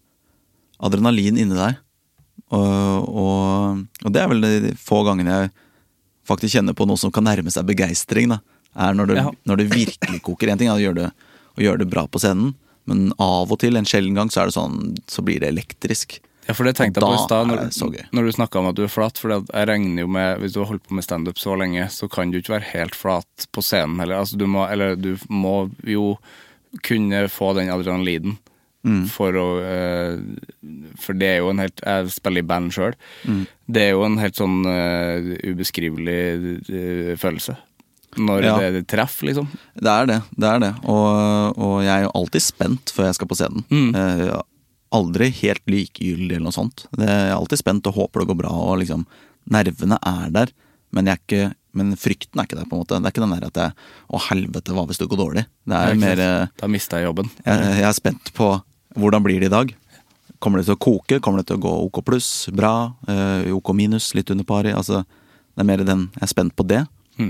adrenalin inni deg. Og det vel de få gangene jeg faktisk kjenner på noe som kan nærme seg begeistring da, når det virkelig koker. En ting å gjøre det bra på scenen, men av og til, en sjelden gang, så så blir det elektrisk. Ja, for det tenkte jeg på i sted når du snakket om at du flat, for jeg regner jo med, hvis du har holdt på med stand-up så lenge, så kan du ikke være helt flat på scenen heller. Altså, du må jo kunne få den adrenalinen for det jo en helt, jeg spiller i band selv, det jo en helt sånn ubeskrivelig følelse. Når det treffer, liksom. Det er det. Og jeg jo alltid spent før jeg skal på scenen. Aldri helt likegyldig eller noe sånt. Jeg alltid spent og håper det går bra, og liksom, nervene der, men frykten ikke der på en måte. Det ikke den der at helvete, hva hvis det går dårlig? Det mer... Da mistet jeg jobben. Jeg spent på hvordan blir det i dag? Kommer det til å koke? Kommer det til å gå OK pluss? Bra? OK minus? Litt under pari? Altså, det mer den, jeg spent på det.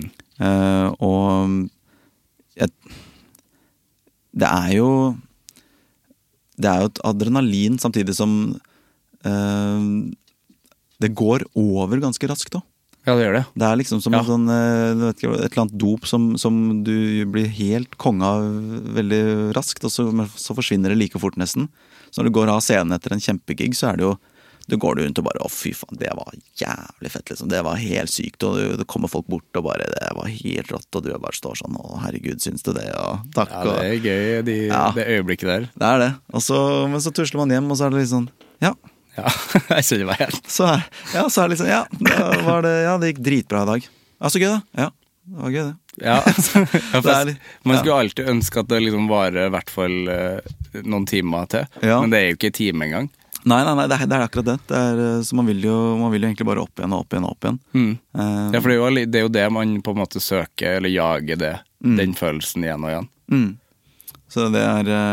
Og det jo et adrenalin samtidig som det går over ganske raskt da. Ja, det gjør det. Det liksom som en sånn, et eller annet dop som du blir helt konge av veldig raskt, og så forsvinner det like fort nesten. Så når du går av scenen etter en kjempegig, så det jo du går rundt og bare, å fy faen, det var jævlig fett liksom, det var helt sykt, og det kommer folk bort og bare, det var helt rått, og du bare står sånn, å herregud, syns du det, og takk. Ja, det gøy, det øyeblikket der. Det det, men så tusler man hjem, og så det litt sånn, ja, jeg synes det var helt. Så det liksom, det gikk dritbra i dag. Ja, så gøy da, ja, det var gøy det. Ja, man skulle alltid ønske at det liksom varer i hvert fall noen timer til, men det jo ikke en time engang. Nei, det akkurat det. Så man vil jo egentlig bare opp igjen og opp igjen og opp igjen. Ja, for det jo det man på en måte søker, eller jager det, den følelsen igjen og igjen. Så det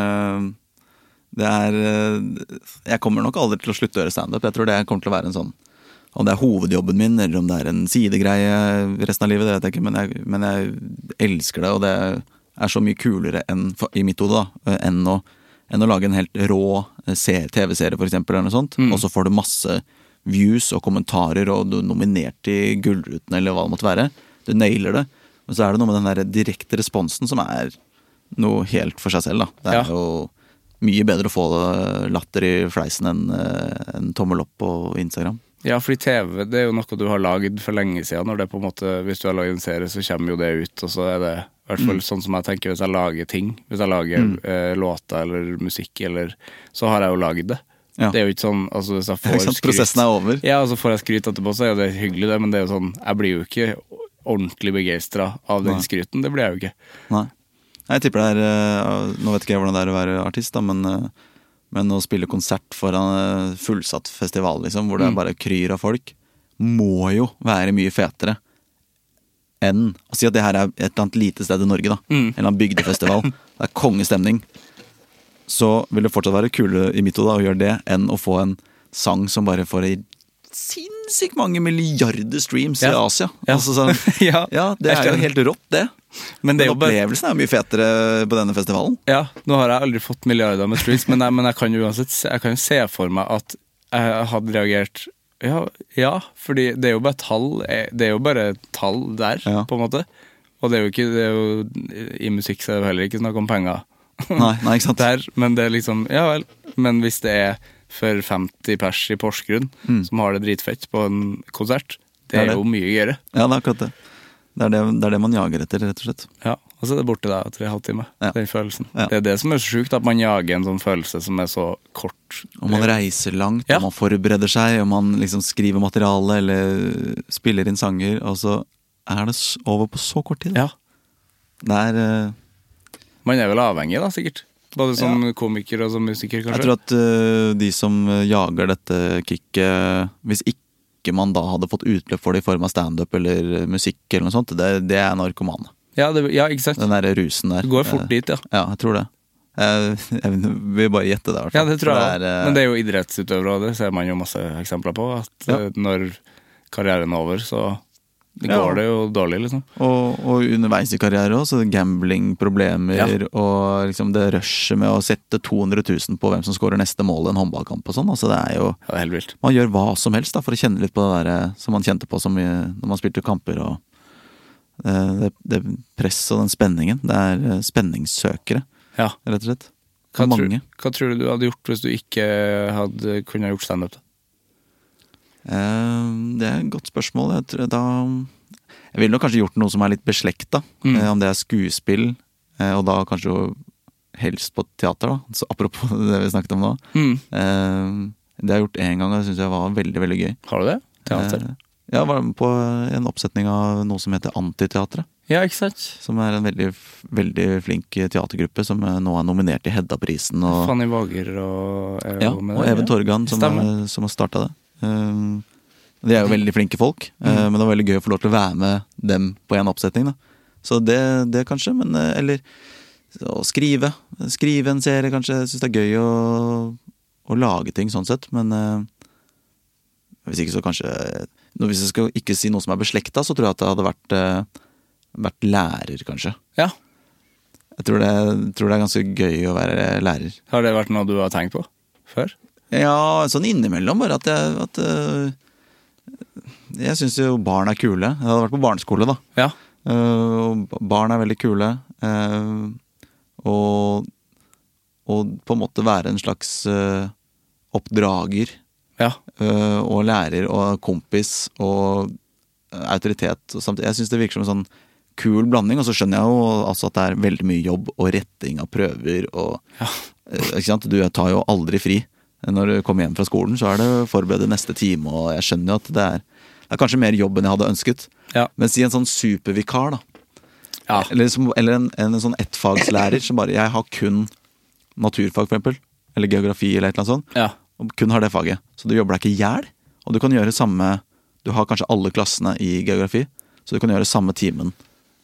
jeg kommer nok aldri til å slutte å gjøre stand-up. Jeg tror det kommer til å være en sånn, om det hovedjobben min, eller om det en sidegreie resten av livet, det vet jeg ikke, men jeg elsker det, og det så mye kulere i mitt hode da, enn å lage en helt rå TV-serie for eksempel, eller noe sånt, og så får du masse views og kommentarer, og du nominert i Gullruten, eller hva det måtte være. Du nailer det. Og så det noe med den der direkte responsen som noe helt for seg selv, da. Det jo mye bedre å få latter i fleisen enn tommel opp på Instagram. Ja, fordi TV, det jo noe du har laget for lenge siden, når det på en måte, hvis du har laget en serie, så kommer jo det ut, og så det i hvert fall sånn som jeg tenker, hvis jeg lager ting, hvis jeg lager låter eller musikk, så har jeg jo laget det. Ja. Det jo ikke sånn, altså hvis jeg får skryt... Prosessen over. Ja, altså får jeg skryt etterpå, så jo det hyggelig det, men det jo sånn, jeg blir jo ikke ordentlig begeistret av den skryten, det blir jeg jo ikke. Nei, jeg tipper det nå vet ikke jeg hvordan det å være artist da, men å spille konsert foran fullsatt festival, liksom, hvor det bare kryr av folk, må jo være mye fetere enn å si at det her et eller annet lite sted i Norge, da. En eller annen bygdefestival. Det kongestemning. Så vil det fortsatt være kule i mitt hode å gjøre det, enn å få en sang som bare får sinnssykt mange milliarder streams i Asia. Altså, sånn, det jo helt rått, det. Men opplevelsen jo mye fetere på denne festivalen. Ja, nå har jeg aldri fått milliarder med streams, men jeg kan jo uansett jeg kan jo se for meg at jeg hadde reagert fordi det jo bare tall, det jo bare tall der, på en måte. Og det jo ikke, i musikk så det jo heller ikke snakk om penger. Nei, ikke sant. Der, men det liksom, ja vel, men hvis det for 50 pers i Porsgrunn som har det dritfett på en konsert, det jo mye gøyere. Ja, det akkurat det. Det det man jager etter, rett og slett. Ja, og så det borte da, 3,5 timer, den følelsen. Ja. Det det som så sjukt, at man jager en sånn følelse som så kort. Og man reiser langt, og man forbereder seg, og man liksom skriver materiale, eller spiller inn sanger, og så det over på så kort tid. Ja. Det man vel avhengig da, sikkert. Både som komiker og som musiker, kanskje. Jeg tror at de som jager dette kicket, hvis ikke man da hadde fått utløp for det i form av stand-up eller musikk eller noe sånt, det narkoman. Ja, ikke sant. Den der rusen der. Det går fort dit, ja. Ja, jeg tror det. Jeg vil bare gjette det. Ja, det tror jeg. Men det jo idrettsutøvere, det ser man jo masse eksempler på, at når karrieren over, så går det jo dårlig, liksom. Og underveis i karriere også, så gambling-problemer, og liksom det rushet med å sette 200 000 på hvem som skårer neste mål i en håndballkamp og sånn. Altså det er jo, det er helt vilt. Man gjør hva som helst da, for å kjenne litt på det der som man kjente på når man spilte kamper, og det press og den spenningen. Det er spenningssøkere, rett og slett. Hva tror du hadde gjort hvis du ikke kunne gjort stand-up da? Det er et godt spørsmål. Jeg ville nok kanskje gjort noe som er litt beslekta, om det er skuespill, og da kanskje helst på teater da, så apropos det vi snakket om nå. Det har jeg gjort en gang, og det synes jeg var veldig, veldig gøy. Har du det? Teater? Jeg var med på en oppsetning av noe som heter Antiteatret. Ja, ikke sant? Som er en veldig, veldig flink teatergruppe som nå er nominert til Hedda-prisen. Fanny Wager og Even Torgan som har startet det. De er jo veldig flinke folk, men det var veldig gøy å få lov til å være med dem på en oppsetning da. Så det kanskje, men eller å skrive en serie kanskje. Jeg synes det er gøy å lage ting sånn sett, men hvis ikke så kanskje hvis jeg skal ikke si noe som er beslekta, så tror jeg at det hadde vært lærer kanskje. Ja. Jeg tror det er ganske gøy å være lærer. Har det vært noe du har tenkt på før? Ja, sånn innimellom bare at jeg synes jo barn er kule. Jeg hadde vært på barneskole da. Ja. Barn er veldig kule. Og på en måte være en slags oppdrager. Ja. Og lærer og kompis og autoritet. Og samtidig, jeg synes det virker som en sånn kul blanding, og så skjønner jeg jo altså at det er veldig mye jobb og retting av prøver. Og, ikke sant? Du tar jo aldri fri. Når du kommer hjem fra skolen, så er det å forberede neste time, og jeg skjønner jo at det er kanskje mer jobb enn jeg hadde ønsket. Ja. Men si en sånn supervikar da. Ja. Eller en sånn ettfagslærer som bare, jeg har kun naturfag for eksempel, eller geografi eller et eller annet sånt, og kun har det faget. Så du jobber deg ikke ihjel, og du kan gjøre samme, du har kanskje alle klassene i geografi, så du kan gjøre samme timen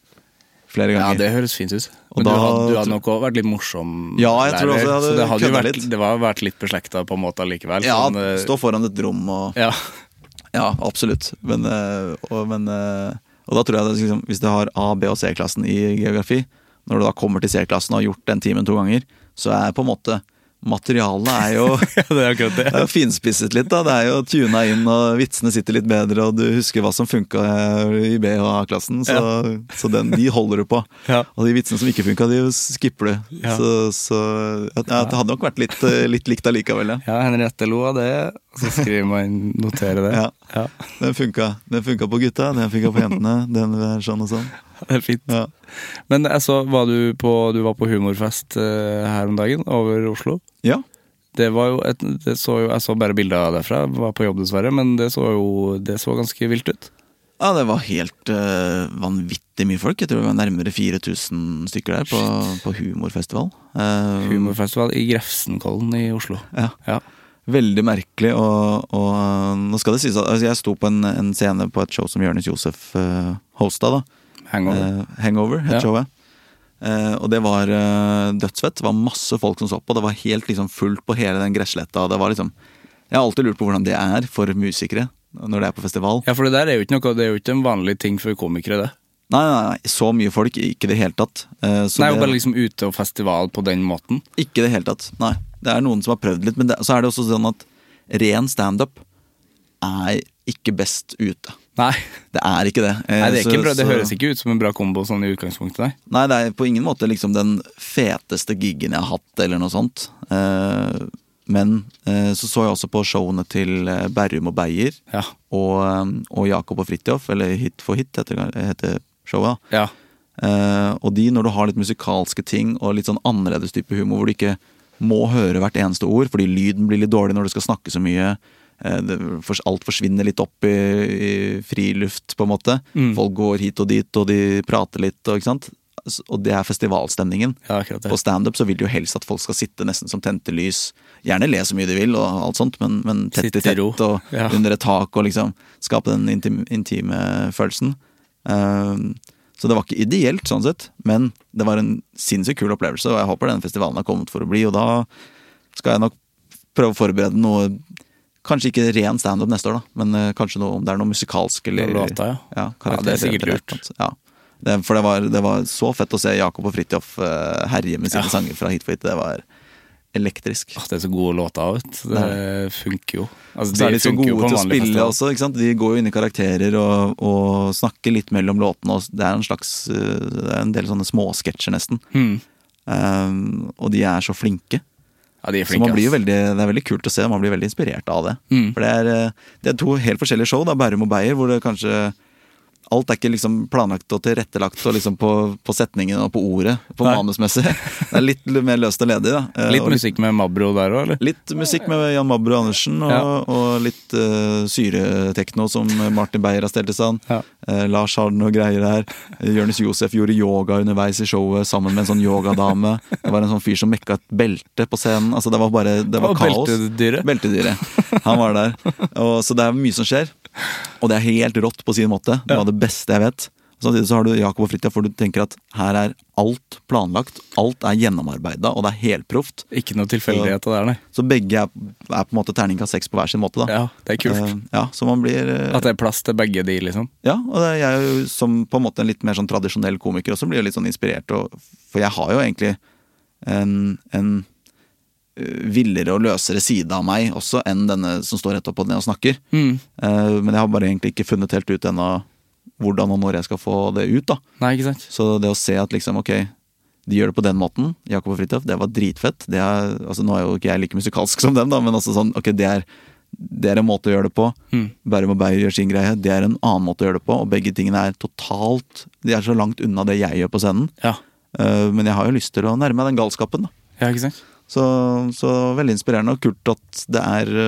flere ganger. Ja, det høres fint ut. Men du hadde nok også vært litt morsom jeg tror også jeg hadde køddet litt. Det var vært litt beslektet på en måte likevel. Ja, stå foran et rom og... Ja, absolutt. Men og da tror jeg at liksom, hvis du har A, B og C-klassen i geografi, når du da kommer til C-klassen og har gjort den timen 2 ganger, så er på en måte materialet er jo det er jo finspisset litt da, det er jo tuna inn og vitsene sitter litt bedre og du husker hva som funket i B- og A-klassen så de holder du på og de vitsene som ikke funket, de skipper du så det hadde nok vært litt likt allikevel Henriette lo av det og så skriver man, noterer det den funket på gutta, den funket på jentene den er sånn og sånn det er fint. Men altså, du var på humorfest her om dagen over Oslo? Ja. Det var jo jeg så bare bilder av det fra, var på jobb dessverre, men det så ganske vilt ut. Ja, det var helt vanvittig mye folk. Jeg tror det var nærmere 4000 stykker der på humorfestival. Humorfestival i Grefsenkollen i Oslo. Ja. Veldig merkelig, og nå skal det sies at jeg sto på en scene på et show som Jonis Josef hostet da. Hangover het showet. Og det var dødsfett. Det var masse folk som så på. Det var helt liksom fullt på hele den gressletta. Det var liksom, jeg har alltid lurt på hvordan det er for musikere når det er på festival. Ja, for det der er jo ikke noe, det er jo ikke en vanlig ting for komikere det. Nei, så mye folk, ikke det helt tatt. Nei, bare liksom ute og festival på den måten. Ikke det helt tatt, nei. Det er noen som har prøvd litt, men så er det også sånn at ren stand-up er ikke best ute. Nei. Det er ikke det. Nei, det er ikke bra. Det høres ikke ut som en bra kombo sånn i utgangspunktet. Nei, det er på ingen måte liksom den feteste giggen jeg har hatt, eller noe sånt. Men så jeg også på showene til Berrum og Beyer, og Jakob og Fritjof, eller Hit for Hit heter showet. Ja. Og når du har litt musikalske ting, og litt sånn annerledes type humor, hvor du ikke må høre hvert eneste ord, fordi lyden blir litt dårlig når du skal snakke så mye, alt forsvinner litt opp i fri luft på en måte. Folk går hit og dit og de prater litt og, ikke sant? Og det er festivalstemningen. På stand-up så vil de jo helst at folk skal sitte nesten som tente lys, gjerne le så mye de vil og alt sånt, men tett i tett og under et tak og liksom skape den intime følelsen. Så det var ikke ideelt sånn sett, men det var en sinnssykt kul opplevelse, og jeg håper den festivalen har kommet for å bli, og da skal jeg nok prøve å forberede noe Kanskje ikke ren stand-up neste år da, men kanskje om det noe musikalsk eller låta, ja, det sikkert lurt. Ja. For det var så fett å se Jakob og Fridtjof herje med sine sanger fra Hit for Hit. Det var elektrisk. Det er så gode låter ut. Det funker jo. Altså, så de så gode til å spille også, ikke sant? De går jo inn i karakterer og snakker litt mellom låtene. Og det en slags, det en del sånne småsketsjer nesten. Og de så flinke. Ja, de flinke, så man blir jo veldig, det veldig kult å se. Man blir veldig inspirert av det. For det to helt forskjellige show da, Bærum og Beyer, hvor det kanskje alt ikke liksom planlagt og tilrettelagt og liksom på setningen og på ordet på manusmessig. Det litt mer løst og ledig da. Litt musikk med Mabro der også, eller? Litt musikk med Jan Mabro Andersen og litt syretekno som Martin Beyer har stelt i stand. Lars har noe greier her. Jonis Josef gjorde yoga underveis i showet sammen med en sånn yogadame. Det var en sånn fyr som mekka et belte på scenen. Altså det var kaos. Beltedyret. Han var der. Så det mye som skjer. Og det helt rått på sin måte. Det var det beste jeg vet. Samtidig så har du Jakob og Fridtjof, hvor du tenker at her alt planlagt, alt gjennomarbeidet, og det helproft. Ikke noe tilfeldighet av det nei. Så begge på en måte terningkast 6 på hver sin måte da. Ja, det kult. Så man blir at det plass til begge de liksom. Ja, og jeg jo som på en måte en litt mer sånn tradisjonell komiker også blir jo litt sånn inspirert, for jeg har jo egentlig en villere og løsere side av meg også enn denne som står rett opp på den og snakker. Men jeg har bare egentlig ikke funnet helt ut ennå hvordan og når jeg skal få det ut da. Nei, ikke sant. Så det å se at liksom, ok, de gjør det på den måten, Jakob og Fridtjof, det var dritfett. Altså nå jo ikke jeg like musikalsk som dem da, men også sånn, ok, det en måte å gjøre det på. Bærum og Beyer gjør sin greie, det en annen måte å gjøre det på, og begge tingene totalt, de så langt unna det jeg gjør på scenen. Ja. Men jeg har jo lyst til å nærme meg den galskapen da. Ja, ikke sant. Så veldig inspirerende og kult at det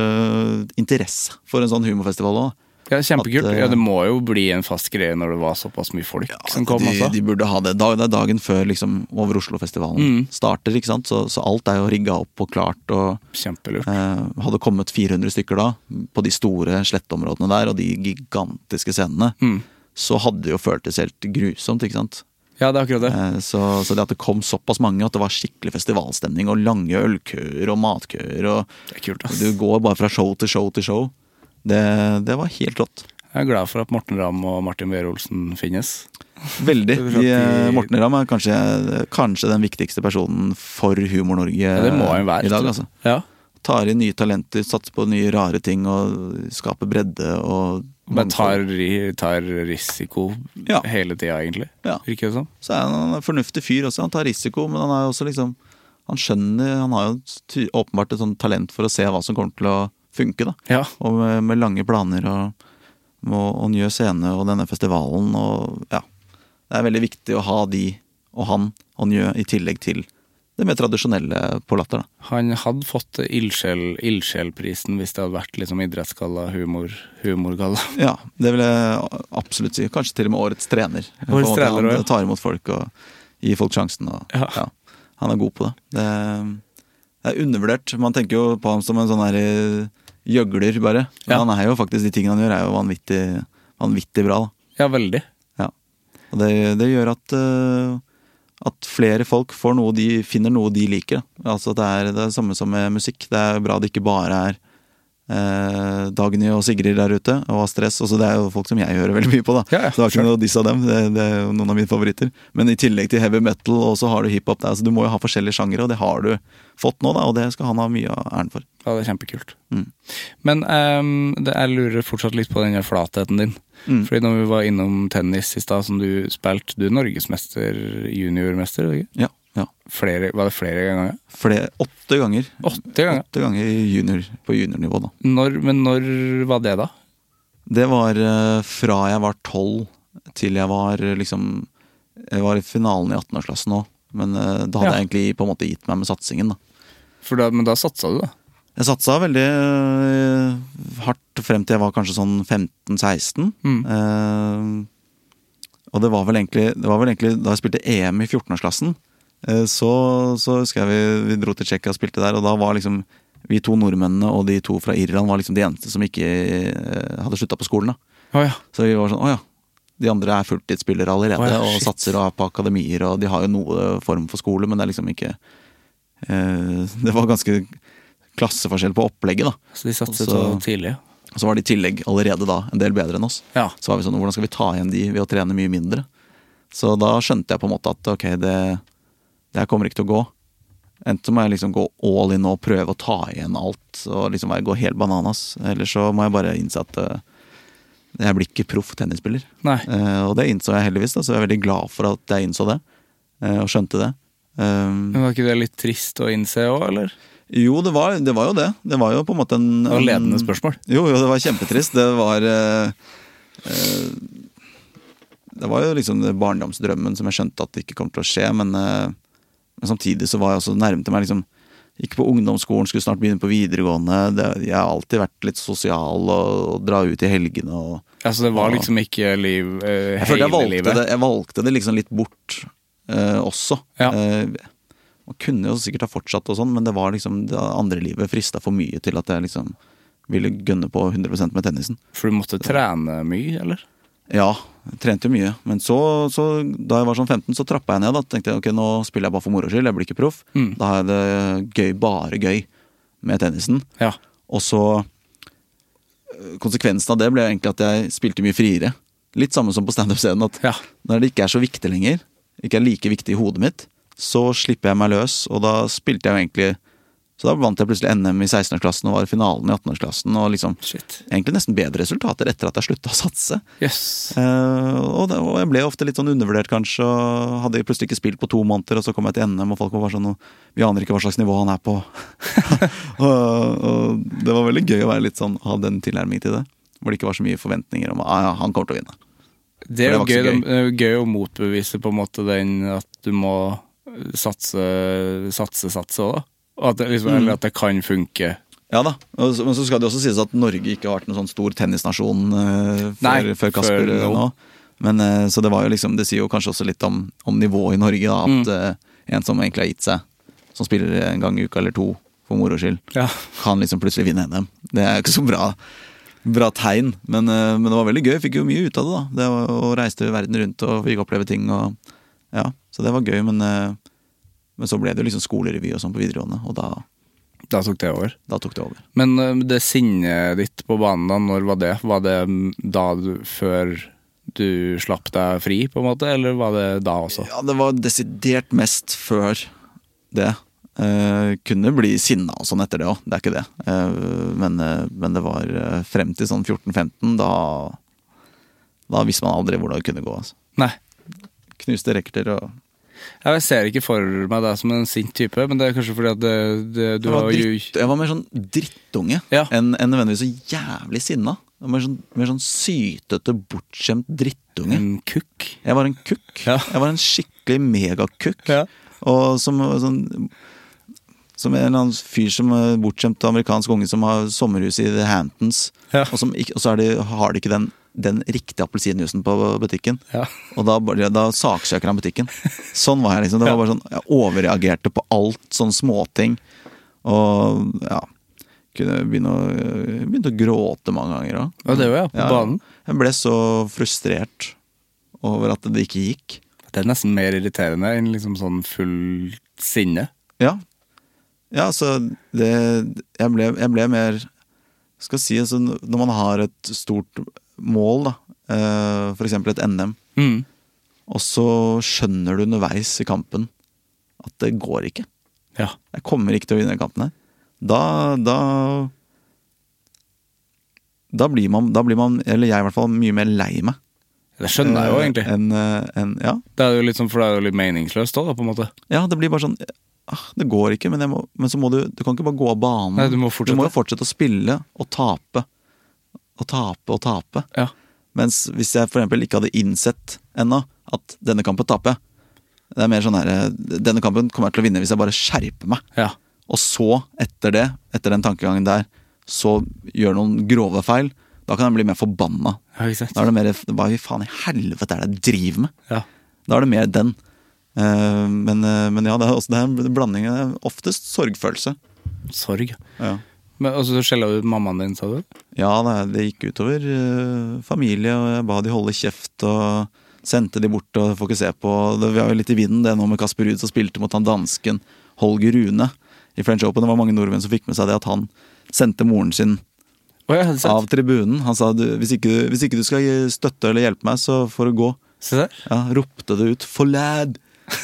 interesse for en sånn humorfestival også. Ja, kjempekult. Ja, det må jo bli en fast greie når det var såpass mye folk som kom også. De burde ha det. Det dagen før liksom over Oslo-festivalen starter, ikke sant? Så alt jo rigget opp og klart. Og, kjempelurt. Hadde kommet 400 stykker da, på de store sletteområdene der, og de gigantiske scenene, så hadde det jo føltes helt grusomt, ikke sant? Ja, det akkurat det. Så det at det kom såpass mange, at det var skikkelig festivalstemning, og lange ølkøer og matkøer, og det kult, ass. Du går bare fra show til show til show. Det var helt rått. Jeg glad for at Morten Ramm og Martin Beyer-Olsen finnes. Veldig. Morten Ramm kanskje den viktigste personen for Humor-Norge det må han være, i dag. Altså. Ja. Tar inn nye talenter, satser på nye rare ting og skaper bredde og men tar risiko hele tiden egentlig. Ja. Virker det sånn? Så han en fornuftig fyr også. Han tar risiko, men han jo også liksom han skjønner, han har jo åpenbart et sånt talent for å se hva som kommer til å funke da. Ja. Og med lange planer og nye scene og denne festivalen og ja. Det veldig viktig å ha de og han og Njø i tillegg til det mer tradisjonelle på Latter da. Han hadde fått ildsjelprisen hvis det hadde vært liksom idrettsgalla, humorgalla. Ja, det vil jeg absolutt si. Kanskje til og med årets trener. Årets trener, han tar imot folk og gir folk sjansen. Og, ja. Han god på det. Det undervurdert. Man tenker jo på ham som en sånn her gjøgler bare. Ja. Han jo faktisk, de tingene han gjør jo vanvittig bra da. Ja, veldig. Ja. Og det gjør at flere folk får finner noe de liker. Altså det det samme som med musikk. Det bra det ikke bare Dagny og Sigrid der ute, og Stress. Også det jo folk som jeg hører veldig mye på da. Ja, så det ikke noe diss av dem. Det jo noen av mine favoritter. Men i tillegg til heavy metal, og så har du hiphop der. Altså du må jo ha forskjellige sjangere, og det har du fått nå da, og det skal han ha mye av æren for. Ja, det kjempekult. Men jeg lurer fortsatt litt på denne flatheten din. Fordi når vi var innom tennis i sted, som du spilte, du Norgesmester, juniormester, ikke? Ja. Var det flere ganger? 8 ganger. 8 ganger? 8 ganger på juniornivå da. Men når var det da? Det var fra jeg var 12 til jeg var jeg var i finalen i 18-årsklassen nå. Men da hadde jeg egentlig på en måte gitt meg med satsingen da. Men da satsa du da? Jeg satsa veldig hardt frem til jeg var kanskje sånn 15-16. Og det var vel egentlig da jeg spilte EM i 14-årsklassen, så husker jeg vi dro til Tsjekkia og spilte der, og da var vi 2 nordmennene og de 2 fra Irland var de eneste som ikke hadde sluttet på skolen da. Så vi var sånn, de andre fulltidsspillere allerede og satser og på akademier, og de har jo noe form for skole, men det ikke det var ganske klasseforskjell på opplegget da. Så de satset så tidlig. Og så var de i tillegg allerede da en del bedre enn oss. Ja. Så var vi sånn, hvordan skal vi ta igjen de ved å trene mye mindre? Så da skjønte jeg på en måte at ok, det her kommer ikke til å gå. Enten så må jeg liksom gå all in og prøve å ta igjen alt, og liksom gå helt bananas. Eller så må jeg bare innse at jeg blir ikke proff tennisspiller. Nei. Og det innså jeg heldigvis, da, så jeg er veldig glad for at jeg innså det, og skjønte det. Men var ikke det litt trist å innse også, eller? Jo, det var jo det. Det var jo på en måte en... Det var ledende spørsmål. Jo, det var kjempetrist. Det var jo liksom barndomsdrømmen som jeg skjønte at det ikke kom til å skje, men samtidig så var jeg også nærmte meg liksom, ikke på ungdomsskolen, skulle snart begynne på videregående. Jeg har alltid vært litt sosial og dra ut i helgene. Altså det var liksom ikke liv, hele livet? Jeg valgte det liksom litt bort også. Ja. Man kunne jo sikkert ha fortsatt og sånn, men det var liksom det andre livet fristet for mye til at jeg liksom ville gønne på 100% med tennisen. For du måtte trene mye, eller? Ja, jeg trente jo mye. Men så da jeg var sånn 15, så trappet jeg ned. Da tenkte jeg, ok, nå spiller jeg bare for moro skyld, jeg blir ikke proff. Da har jeg det gøy, bare gøy med tennisen. Ja. Og så konsekvensen av det ble egentlig at jeg spilte mye friere. Litt samme som på stand-up-scenen, at når det ikke er så viktig lenger, ikke er like viktig i hodet mitt, så slipper jeg meg løs, og da spilte jeg jo egentlig, så da vant jeg plutselig NM i 16-årsklassen og var i finalen i 18-årsklassen, og liksom egentlig nesten bedre resultater etter at jeg sluttet å satse. Yes. Og jeg ble ofte litt sånn undervurdert kanskje, og hadde plutselig ikke spilt på 2 måneder, og så kom jeg til NM, og folk var bare sånn, vi aner ikke hva slags nivå han er på. og det var veldig gøy å være litt sånn, ha den tilnærming til det, hvor det ikke var så mye forventninger om, ja, han kommer til å vinne. Det er jo gøy å motbevise på en måte den at du må satse også da. Og at det, liksom, eller at det kan funke. Ja da, men så skal det også sies at Norge ikke har vært noen sånn stor tennisnasjon før Kasper nå. Men så det var jo liksom, det sier jo kanskje også litt om nivået i Norge da, at en som egentlig har gitt seg, som spiller en gang i uka eller 2 for moro skyld, kan liksom plutselig vinne NM. Det er jo ikke så bra tegn, men det var veldig gøy. Jeg fikk jo mye ut av det da. Det var å reise til verden rundt og fikk oppleve ting, og ja, så det var gøy, men så ble det jo liksom skolerevy og sånn på videregående, og da tok det over. Da tok det over. Men det sinnet ditt på banen da, når var det? Var det da før du slapp deg fri på en måte, eller var det da også? Ja, det var desidert mest før det. Kunne bli sinna og sånn etter det også, det er ikke det. Men det var frem til sånn 14-15, da visste man aldri hvor det kunne gå. Altså. Nei. Knuste rekter og... Jeg ser ikke for meg deg som en sint type, men det er kanskje fordi at du har jo... Jeg var mer sånn drittunge enn nødvendigvis så jævlig sinna. Mer sånn sytete, bortskjemt drittunge. En kukk? Jeg var en kukk. Ja. Jeg var en skikkelig megakukk. Ja. Og som en eller annen fyr som er bortskjemt amerikansk unge som har sommerhus i The Hamptons, og så har de ikke den riktige appelsinjuicen på butikken. Ja. Og da saksøker han butikken. Sånn var jeg liksom. Det var bare sånn, jeg overreagerte på alt, sånn småting. Og ja, kunne begynte å gråte mange ganger også. Ja, det var på banen. Jeg ble så frustrert over at det ikke gikk. Det er nesten mer irriterende enn liksom sånn full sinne. Ja, så jeg ble mer, skal si, altså, når man har et stort mål da, for eksempel et NM, og så skjønner du underveis i kampen at det går ikke. Ja. Jeg kommer ikke til å vinne kampen her. Da blir man, eller jeg i hvert fall, mye mer lei meg. Det skjønner jeg jo egentlig. Ja. Det er jo litt sånn, for det er jo litt meningsløst da, på en måte. Ja, det blir bare sånn, det går ikke, men så må du kan ikke bare gå av banen. Nei, du må jo fortsette å spille og tape. Og tape. Ja. Mens hvis jeg for eksempel ikke hadde innsett ennå at denne kampen taper, det er mer sånn her, denne kampen kommer jeg til å vinne hvis jeg bare skjerper meg. Ja. Og så, etter den tankegangen der, så gjør noen grove feil, da kan jeg bli mer forbanna. Ja, da er det mer, hva i faen i helvete er det jeg driver med? Ja. Da er det mer den. Men ja, det er en blanding av oftest sorgfølelse. Sorg? Ja. Men altså, du skjellet ut mammaen din, sa du? Ja, det gikk utover familie, og jeg ba de holde kjeft og sendte de bort og får ikke se på. Vi har jo litt i vinden det nå med Kasper Ruud som spilte mot han dansken Holger Rune i French Open. Det var mange nordmenn som fikk med seg det, at han sendte moren sin av tribunen. Han sa, hvis ikke du skal støtte eller hjelpe meg, så får du gå. Ja, ropte det ut, for lad,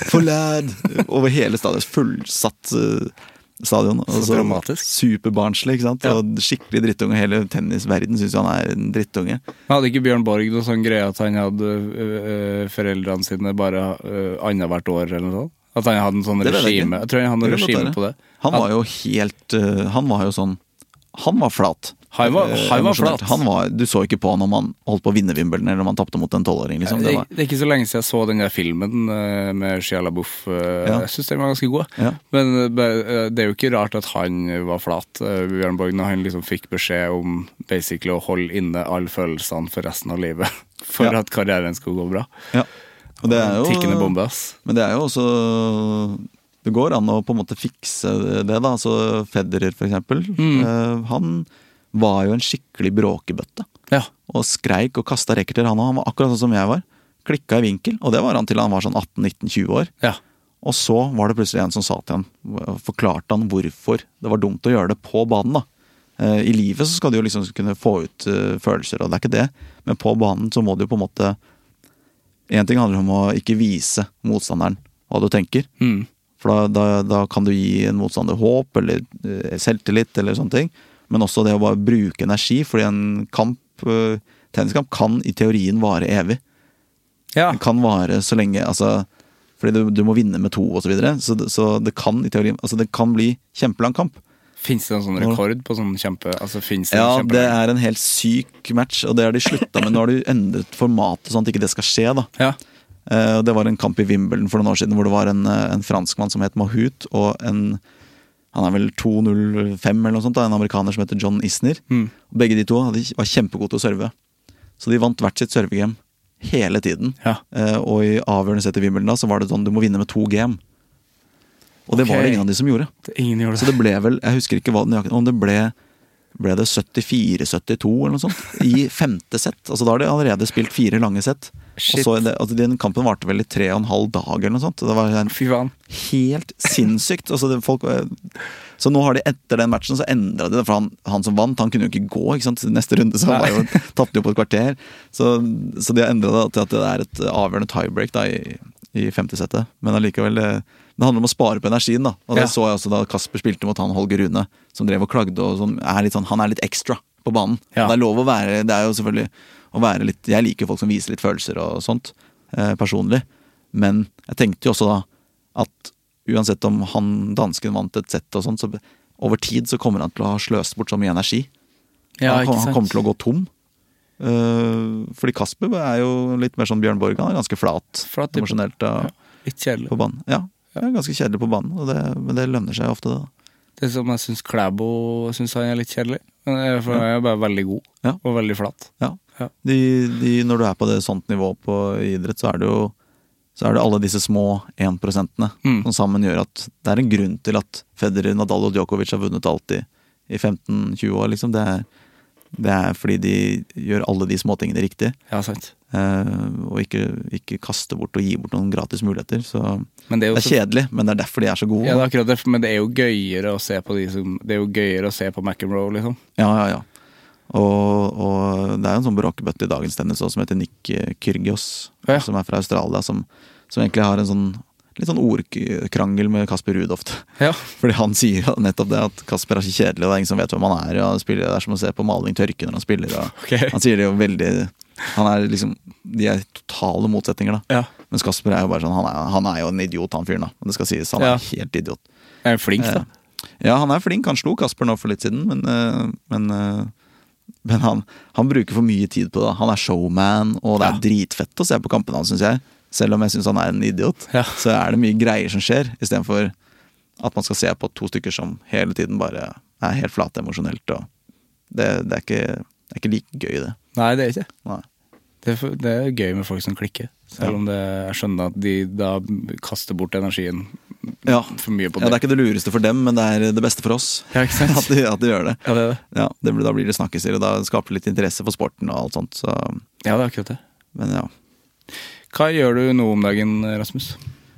over hele stadion, fullsatt stadion. Så dramatisk. Superbarnslig, ikke sant? Ja. Og skikkelig drittunge. Hele tennisverden synes han en drittunge. Hadde ikke Bjørn Borg noe sånn greie at han hadde foreldrene sine bare annet hvert år eller noe sånt? At han hadde en sånn regime? Jeg tror han hadde en regime på det. Han var jo helt, han var jo sånn, han var flat. Han var flat. Du så ikke på han om han holdt på å vinne Wimbledon eller om han tappte mot en 12-åring. Liksom. Det er ikke så lenge siden jeg så den der filmen med Shia LaBeouf. Jeg synes den var ganske god. Ja. Men det er jo ikke rart at han var flat, Bjørn Borg, når han liksom fikk beskjed om basically å holde inne alle følelsene for resten av livet for at karrieren skulle gå bra. Ja. Og det er jo tikkende bombe, ass. Men det er jo også... Det går an å på en måte fikse det da. Altså Federer for eksempel. Han var jo en skikkelig bråkebøtte. Ja. Og skreik og kastet raketer. Han var akkurat sånn som jeg var. Klikket i vinkel. Og det var han til han var sånn 18-19-20 år. Ja. Og så var det plutselig en som sa til han, forklarte han hvorfor det var dumt å gjøre det på banen da. I livet så skal du jo liksom kunne få ut følelser, og det er ikke det. Men på banen så må du jo på en måte... En ting handler om å ikke vise motstanderen hva du tenker. For da kan du gi en motstander håp eller selvtillit eller sånne ting. Men også det å bare bruke energi, fordi en tenniskamp kan i teorien vare evig. Ja. Den kan vare så lenge, altså, fordi du må vinne med 2 og så videre. Så det kan i teorien, altså det kan bli kjempelang kamp. Finnes det en sånn rekord på sånn Ja, det er en helt syk match, og det har de sluttet med. Nå har de endret formatet sånn at ikke det skal skje da. Ja. Det var en kamp i Wimbledon for noen år siden hvor det var en franskmann som het Mahut og han er vel 2.05 eller noe sånt da, en amerikaner som heter John Isner. Begge de to var kjempegode til å serve, så de vant hvert sitt servegame hele tiden. Ja. Og i avgjørende sett i Wimbledon da, så var det sånn, du må vinne med 2 game, og det var det ingen av de som gjorde. Ingen gjorde det. Så det ble vel, jeg husker ikke om det ble det 74-72 eller noe sånt i 5. sett. Altså da har de allerede spilt 4 lange sett. Shit. Og så den kampen varte vel i 3,5 dager eller noe sånt. Det var helt sinnssykt. Altså så nå har de etter den matchen så endret de det, for han som vant, han kunne jo ikke gå, ikke sant? Neste runde så var jo tappte jo på et kvarter. Så de har endret det til at det er et avgjørende tiebreak da i 5. settet. Men allikevel det handler om å spare på energien da. Og det så jeg også da Kasper spilte mot han Holger Rune, som drev og klagde, og som han er litt ekstra på banen. Ja. Det er lov å være, det er jo selvfølgelig å være litt, jeg liker folk som viser litt følelser og sånt, personlig. Men jeg tenkte jo også da, at uansett om han dansken vant et sett og sånt, så over tid så kommer han til å ha sløst bort så mye energi. Ja, han kommer til å gå tom. Fordi Kasper er jo litt mer sånn Bjørn Borg, han er ganske flat emosjonelt litt kjedelig på banen. Ja, ganske kjedelig på banen, men det lønner seg ofte det da. Det som jeg synes Klæbo synes han er litt kjedelig, for han er bare veldig god og veldig flat. Ja. Når du er på det sånt nivå på idrett, så er det alle disse små 1%-ene som sammen gjør at det er en grunn til at Federer, Nadal og Djokovic har vunnet alltid i 15-20 år, liksom. Det er fordi de gjør alle de små tingene riktig. Ja, sant. Og ikke kaste bort og gi bort noen gratis muligheter. Så det er kjedelig, men det er derfor de er så gode. Ja, det er akkurat derfor, men det er jo gøyere å se på det er jo gøyere å se på McEnroe, liksom. Ja. Og det er en sånn bråkebøtte i dagens tennis også, som heter Nick Kyrgios, som er fra Australia, som egentlig har en sånn litt sånn ordkrangel med Kasper Ruud ofte. Ja. Fordi han sier nettopp det, at Kasper er så kjedelig, og det er ingen som vet hvem han er, og det er som å se på maling tørke når han spiller. Han sier det jo veldig, han er liksom, de er totale motsetninger da. Ja. Mens Kasper er jo bare sånn, han er jo en idiot, han fyren da. Men det skal sies, han er helt idiot. Er han flink da? Ja, han er flink, han slo Kasper nå for litt siden, men han bruker for mye tid på det. Han er showman, og det er dritfett å se på kampen han, synes jeg. Selv om jeg synes han er en idiot, så er det mye greier som skjer, i stedet for at man skal se på 2 stykker som hele tiden bare er helt flate emosjonelt, og det er ikke like gøy det. Nei, det er ikke. Nei. Det er gøy med folk som klikker, selv om jeg skjønner at de da kaster bort energien for mye på det. Ja, det er ikke det lureste for dem, men det er det beste for oss. Ja, ikke sant? at de gjør det. Ja, det er det. Ja, da blir det snakkes, og da skaper det litt interesse for sporten og alt sånt. Så. Ja, det er akkurat det. Men ja. Hva gjør du nå om dagen, Rasmus?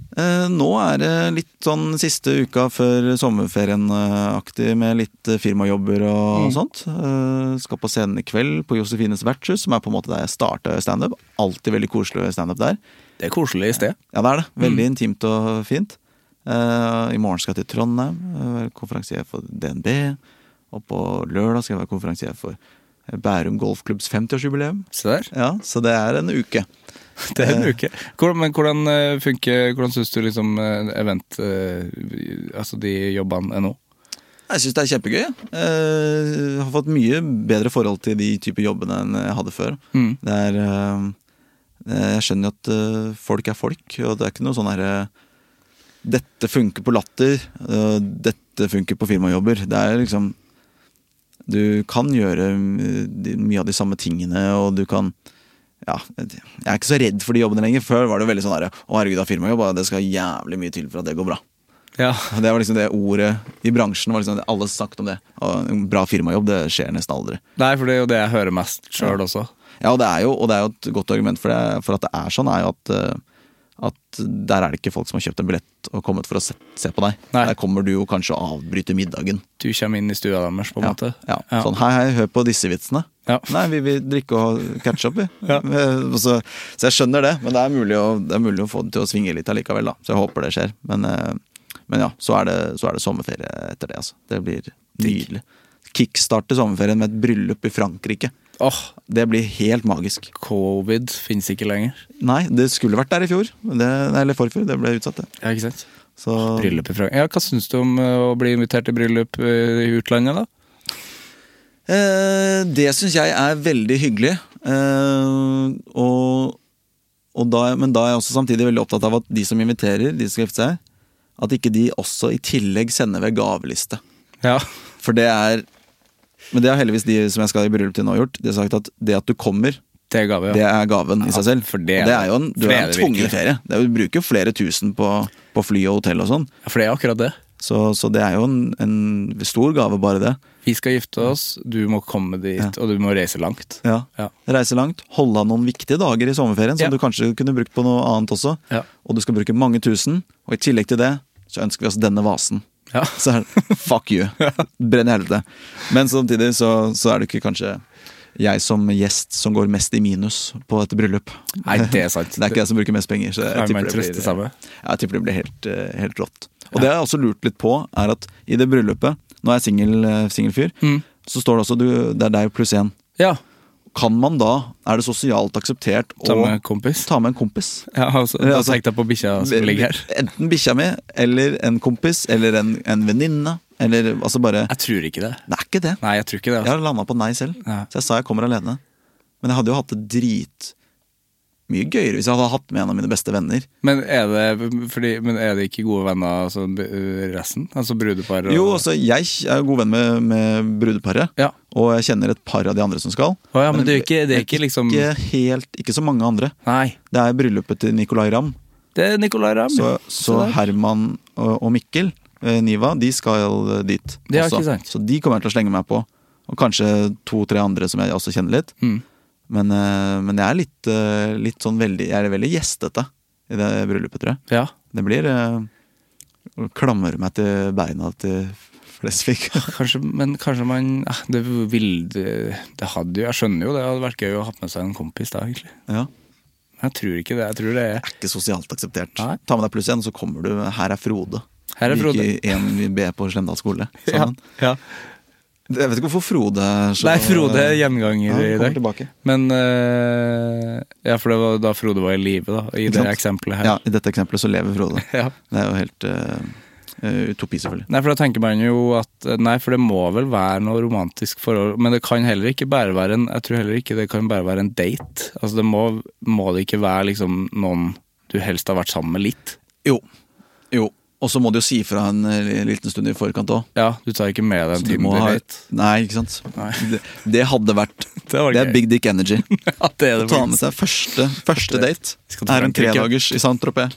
Nå det litt sånn siste uka før sommerferien-aktig med litt firmajobber og sånt. Skal på scenen i kveld på Josefines Vertshus, som på en måte der jeg startet stand-up. Alltid veldig koselig stand-up der. Det koselig i sted. Ja, det det. Veldig intimt og fint. I morgen skal jeg til Trondheim, være konferansier for DNB. Og på lørdag skal jeg være konferansier for Bærum Golfklubbs 50-årsjubileum. Se der. Ja, så det en uke. Det en uke. Men hvordan funker, hvordan synes du liksom event, altså de jobbene nå? Jeg synes det kjempegøy. Jeg har fått mye bedre forhold til de typer jobbene enn jeg hadde før. Det jeg skjønner at folk folk, og det ikke noe sånn her dette funker på latter, dette funker på firmajobber. Det liksom du kan gjøre mye av de samme tingene, og du kan jeg ikke så redd for de jobbene lenger. Før var det veldig sånn her, å herregud, det firmajobb, det skal jævlig mye til for at det går bra. Ja. Det var liksom det ordet i bransjen, var liksom alle sagt om det. Og en bra firmajobb, det skjer nesten aldri. Nei, for det jo det jeg hører mest selv også. Ja, og det jo et godt argument for at det sånn, jo at der det ikke folk som har kjøpt en billett og kommet for å se på deg. Nei. Der kommer du jo kanskje å avbryte middagen. Du kommer inn i stua deres på en måte. Ja. Sånn, hei, hør på disse vitsene. Ja. Nei, vi vil drikke og catch up, vi. Ja. Så jeg skjønner det, men det mulig å få det til å svinge litt allikevel, da. Så jeg håper det skjer. Men ja, så det sommerferie etter det, altså. Det blir nydelig. Kickstarte sommerferien med et bryllup i Frankrike. Det blir helt magisk. Covid finnes ikke lenger. Nei, det skulle vært der i fjor. Eller forfjor, det ble utsatt det. Ja, ikke sant? Så... Bryllup i Frankrike. Ja, hva synes du om å bli invitert til bryllup i utlandet da? Det synes jeg veldig hyggelig. Men da jeg også samtidig veldig opptatt av at de som inviterer, de som skal gifte seg, at ikke de også i tillegg sender ved gaveliste. Ja. For men det har heldigvis de som jeg skal i bryllup til nå gjort. De har sagt at det at du kommer, det gave, ja. Det gaven i seg selv. For det jo en tvungen ferie. Du bruker flere tusen på fly og hotell og sånn. Ja, for det akkurat det. Så det jo en stor gave bare det. Vi skal gifte oss, du må komme dit, og du må reise langt. Ja. Reise langt, holde av noen viktige dager i sommerferien, som du kanskje kunne brukt på noe annet også. Ja. Og du skal bruke mange tusen, og i tillegg til det, så ønsker vi oss denne vasen. Ja. Så fuck you. Brenn i helvete. Men samtidig så det ikke kanskje jeg som gjest som går mest i minus på et bryllup. Nei, det sant. Det ikke jeg som bruker mest penger, så jeg tipper det blir helt rått. Og det jeg også lurt litt på at i det bryllupet, nå jeg singelfyr, så står det også det deg pluss 1. Ja. Kan man da, det sosialt akseptert å ta med en kompis? Ja, altså, da tenkte jeg på bikkja som ligger her. Enten bikkja mi, eller en kompis, eller en venninne, eller altså bare... Jeg tror ikke det. Det ikke det. Nei, jeg tror ikke det. Jeg har landet på nei selv, så jeg sa jeg kommer alene. Men jeg hadde jo hatt det mye gøyere hvis jeg hadde hatt med en av mine beste venner. Men det ikke gode venner, altså resten? Altså brudepar? Jo, altså jeg god venn med brudeparet, og jeg kjenner et par av de andre som skal. Men det ikke liksom... Ikke så mange andre. Nei. Det bryllupet til Nicolai Ramm. Det Nicolai Ramm, så Herman og Mikkel, Niva, de skal dit også. Ikke sant. Så de kommer jeg til å slenge meg på. Og kanskje 2-3 andre som jeg også kjenner litt. Men jeg litt sånn veldig, jeg veldig gjestete i det bryllupet, tror jeg. Ja. Det blir klamrer meg til beina til Flesvig. Kanskje man det hadde jo, jeg skjønner jo det hadde vært gøy å ha med seg en kompis da, egentlig. Ja. Jeg tror ikke det, jeg tror det ikke sosialt akseptert. Nei. Ta med deg pluss 1, så kommer du, her Frode. Her Frode. Like 1B på Slemdal skole. Sånn. Ja. Jeg vet ikke hvorfor Frode så... Nei, Frode gjenganger i dag. Tilbake. Men for det var da Frode var i live da, i det eksempelet her. Ja, i dette eksempelet så lever Frode. Ja. Det jo helt utopi selvfølgelig. Nei, for da tenker man jo at for det må vel være noe romantisk forhold, men det kan heller ikke bare være jeg tror heller ikke det kan bare være en date. Altså det må det ikke være liksom noen du helst har vært sammen med litt. Jo. Og så må du jo si fra en liten stund i forkant også. Ja, du tar ikke med deg en Tinder-date. Nei, ikke sant? Nei. Det hadde vært... det big dick energy. Ja, det å ta med seg første date en 3 dagers i Saint-Tropez.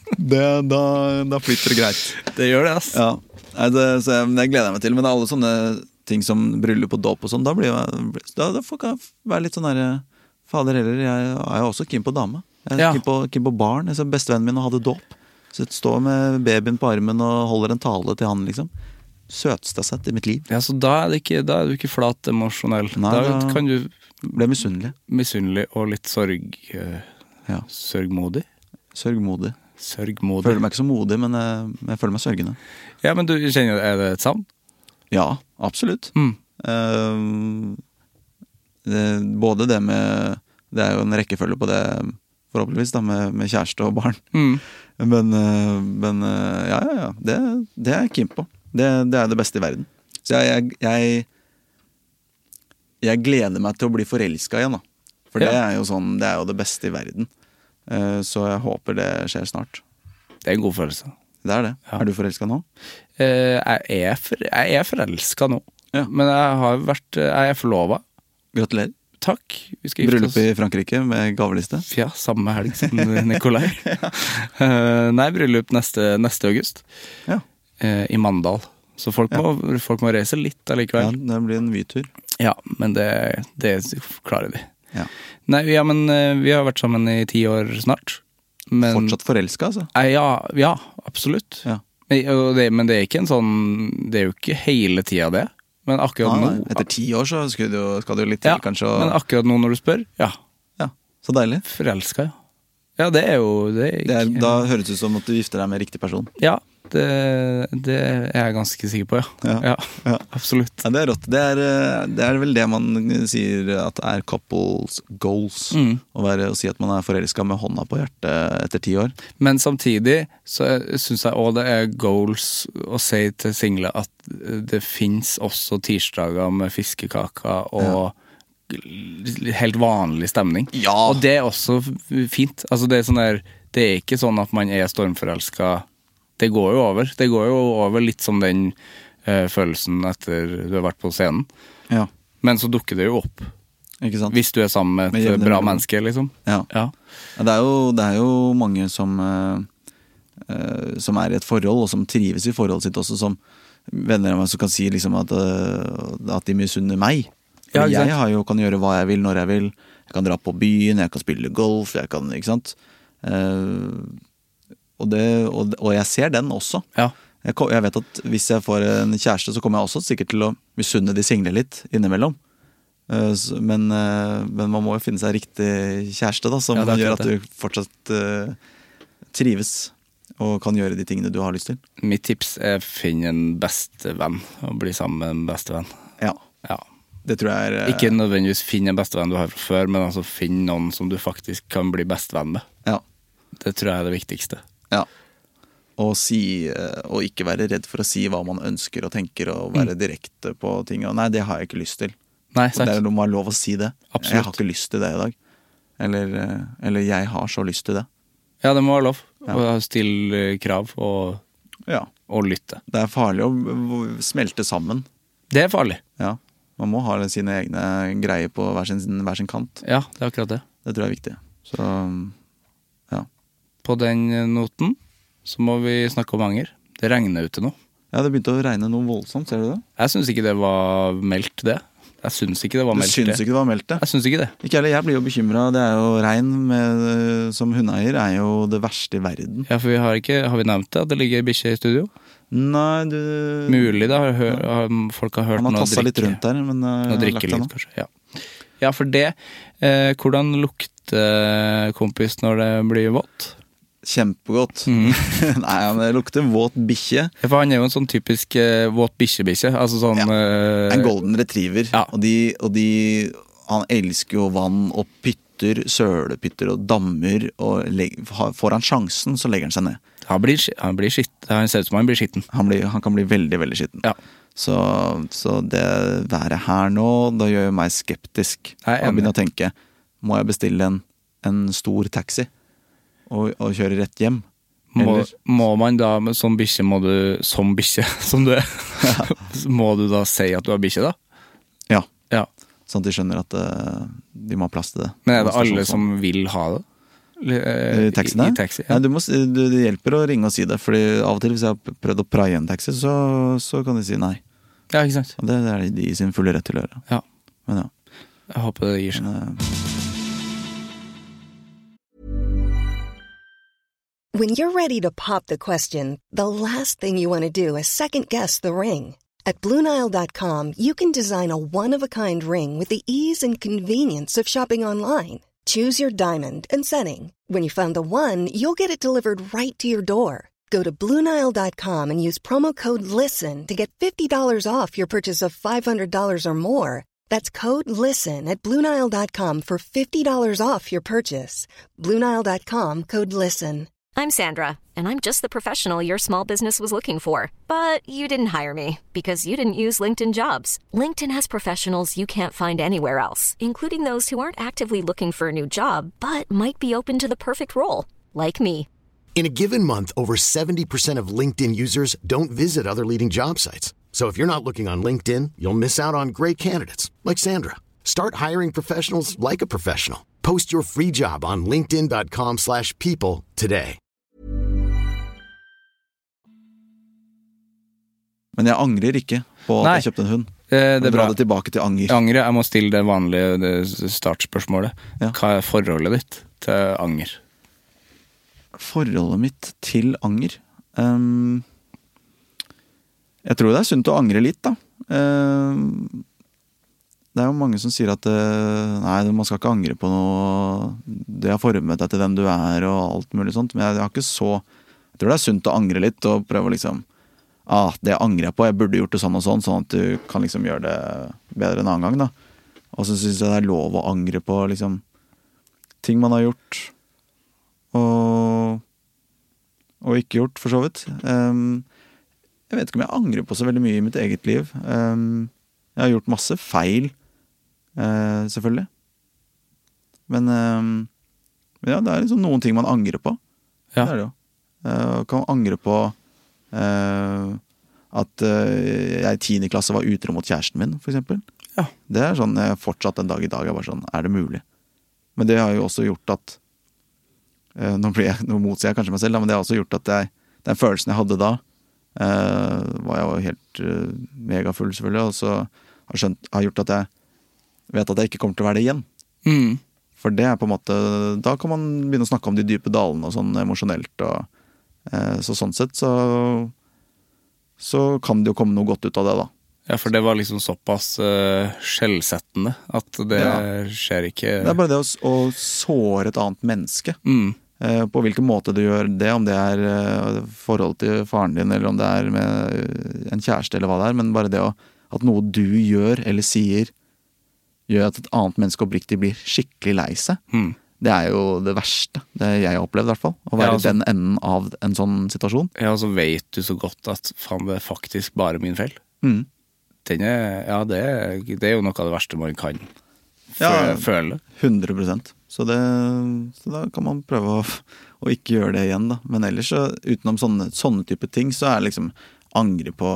Da flytter det greit. Det gjør det, ass. Ja, så jeg gleder meg til. Men alle sånne ting som bryllup og dåp og sånn, da får jeg være litt sånn der... Fader heller, jeg jo også keen på dame. Jeg er keen på barn. Bestevennen min hadde dåp. Så står med babyen på armen og holder en tale til han, liksom. Søteste jeg har sett i mitt liv. Ja, så da er du ikke flat emosjonell. Nei, da kan du bli misunnelig. Misunnelig og litt sørgmodig. Sørgmodig. Sørgmodig. Føler meg ikke så modig, men jeg føler meg sørgende. Ja, men du kjenner, er det et savn? Ja, absolutt. Både det med, det er jo en rekkefølge på det, forhåpentligvis da, med kjæreste og barn. Men ja, det er jeg keen på. Det er det beste i verden. Så jeg gleder meg til å bli forelsket igjen da. For det er jo sånn, det er jo det beste i verden. Så jeg håper det skjer snart. Det er en god følelse. Det er det. Ja. Er du forelsket nå? Jeg er forelsket nå. Ja. Men jeg er forlovet. Gratulerer. Takk. Vi skal bryllup i Frankrike med gaveliste. Ja, samme helg som Nikolai. Nei, bryllup neste august. Ja. I Mandal. Så folk må reise litt allikevel. Ja, det blir en vytur. Ja, men det klarer de. Ja. Nei, men vi har vært sammen i 10 år snart. Men, fortsatt forelsket, altså? Ja, absolutt. Ja. Men det er ikke en sånn, det er jo ikke hele tiden det. Men akkurat nå... Etter 10 år så skal du jo litt til, kanskje. Men akkurat nå når du spør, ja. Så deilig. Forelsket, ja. Ja, det er jo... Da høres det ut som at du gifter deg med riktig person. Ja, det er jeg ganske sikker på, ja. Absolutt. Ja, det er rått. Det er vel det man sier at er couples goals. Å si at man er forelsket med hånda på hjertet etter 10 år. Men samtidig så synes jeg også det er goals å si til single at det finnes også tirsdager med fiskekaker og helt vanlig stemning. Ja. Og det er også fint. Altså det er sånn der, det er ikke sånn at man er stormforelsket. Det går jo over. Det går jo over litt som den følelsen etter du har vært på scenen. Ja. Men så dukker det jo opp. Ikke sant? Hvis du er sammen med et bra menneske, liksom. Ja. Det er jo mange som er i et forhold, og som trives i forholdet sitt også, som venner av meg som kan si liksom at de misunner meg. For jeg kan gjøre hva jeg vil når jeg vil. Jeg kan dra på byen, jeg kan spille golf, jeg kan, ikke sant? Og jeg ser den også. Ja. Jeg vet at hvis jeg får en kjæreste, så kommer jeg også sikkert til å misunne de single litt innimellom. Men man må jo finne seg riktig kjæreste da, som gjør at du fortsatt trives og kan gjøre de tingene du har lyst til. Mitt tips er finne en bestevenn og bli sammen med en bestevenn. Ja. Det tror jeg er... Ikke nødvendigvis finne en bestevenn du har fra før, men altså finne noen som du faktisk kan bli bestevenn med. Ja. Det tror jeg er det viktigste. Ja. Og ikke være redd for å si hva man ønsker og tenker, og være direkte på ting. Og nei, det har jeg ikke lyst til. Nei, sant. Det er noe man har lov å si det. Absolutt. Jeg har ikke lyst til det i dag. Eller jeg har så lyst til det. Ja, det må være lov. Å stille krav og lytte. Det er farlig å smelte sammen. Det er farlig. Ja. Man må ha sine egne greier på hver sin kant. Ja, det er akkurat det. Det tror jeg er viktig. Så, ja. På den noten så må vi snakke om anger. Det regner ute nå. Ja, det begynte å regne noe voldsomt, ser du det? Jeg synes ikke det var meldt det. Du syns ikke det var meldt det? Jeg synes ikke det. Ikke heller, jeg blir jo bekymret. Det er jo regn som hundeeier er jo det verste i verden. Ja, for har vi nevnt det, at det ligger bikkje i studio? Nei, mulig da, folk har hørt noe drikke. Han har tasset litt rundt der, men noe drikke litt, kanskje. Ja, for det, hvordan lukter kompis når det blir vått? Kjempegodt. Nei, det lukter våt bikkje. Ja, for han er jo en sånn typisk våt bikkje. Altså sånn... en golden retriever. Ja. Og han elsker jo vann og pytter, sølepytter og dammer, og får han sjansen, så legger han seg ned. Han blir skitten. Han ser ut som han blir skitten. Han kan bli veldig, veldig skitten. Ja. Så det været her nå, da gjør jeg meg skeptisk. Jeg begynner å tenke, må jeg bestille en stor taxi og kjøre rett hjem? Må man da, som bikkje, som bikkje, som du er, må du da si at du har bikkje da? Ja. Sånn at de skjønner at de må ha plass til det. Men er det alle som vil ha det? I taxiene? I taxi, ja. Nei, det hjelper å ringe og si det, fordi av og til hvis jeg har prøvd å praie en taxi, så kan de si nei. Ja, ikke sant. Og det er de i sin fulle rett til å gjøre. Ja. Men ja. Jeg håper det gir seg. When you're ready to pop the question, the last thing you want to do is second-guess the ring. At BlueNile.com, you can design a one-of-a-kind ring with the ease and convenience of shopping online. Choose your diamond and setting. When you find the one, you'll get it delivered right to your door. Go to BlueNile.com and use promo code LISTEN to get $50 off your purchase of $500 or more. That's code LISTEN at BlueNile.com for $50 off your purchase. BlueNile.com, code LISTEN. I'm Sandra, and I'm just the professional your small business was looking for. But you didn't hire me because you didn't use LinkedIn Jobs. LinkedIn has professionals you can't find anywhere else, including those who aren't actively looking for a new job, but might be open to the perfect role, like me. In a given month, over 70% of LinkedIn users don't visit other leading job sites. So if you're not looking on LinkedIn, you'll miss out on great candidates like Sandra. Start hiring professionals like a professional. Post your free job on linkedin.com/people today. Men jeg angrer ikke på at jeg kjøpte en hund. Det dra det tilbake til anger. Anger, jeg må stille det vanlige startspørsmålet. Ja. Hva forholdet ditt til anger? Forholdet mitt til anger? Jeg tror det sunt å angre litt, da. Det jo mange som sier at nei, man skal ikke angre på noe. Det har formet deg til hvem du og alt mulig sånt. Men jeg har ikke så... Jeg tror det sunt å angre litt og prøve å liksom... det angrer jeg på, jeg burde gjort det sånn og sånn at du kan liksom gjøre det bedre en annen gang, da. Og så synes jeg det lov å angre på liksom ting man har gjort og ikke gjort, for så vidt. Jeg vet ikke om jeg angrer på så veldig mye i mitt eget liv. Jeg har gjort masse feil, selvfølgelig. Men ja, det liksom noen ting man angrer på. Ja. Det det jo. Kan angre på at jeg i 10. klasse var utro mot kjæresten min, for eksempel. Ja. Det sånn jeg fortsatt en dag i dag bare sånn, det mulig? Men det har jo også gjort at nå motsier jeg kanskje meg selv, men det har også gjort at den følelsen jeg hadde da var jeg helt megafull selvfølgelig, og så har gjort at jeg vet at jeg ikke kommer til å være det igjen. For det på en måte, da kan man begynne å snakke om de dype dalene og sånn emosjonelt, og så sånn sett så kan det jo komme noe godt ut av det, da. Ja, for det var liksom såpass skjellsettende at det skjer ikke... Det bare det å såre et annet menneske. På hvilken måte du gjør det, om det forhold til faren din, eller om det med en kjæreste, eller hva det men bare det at noe du gjør eller sier, gjør at et annet menneske oppriktig blir skikkelig lei seg. Det jo det verste, det jeg har opplevd i hvert fall, å være den enden av en sånn situasjon. Ja, og så vet du så godt at faen, det faktisk bare min feil. Det jo noe av det verste man kan føle. 100%. Så da kan man prøve å ikke gjøre det igjen, da. Men ellers, utenom sånne type ting, så liksom angre på...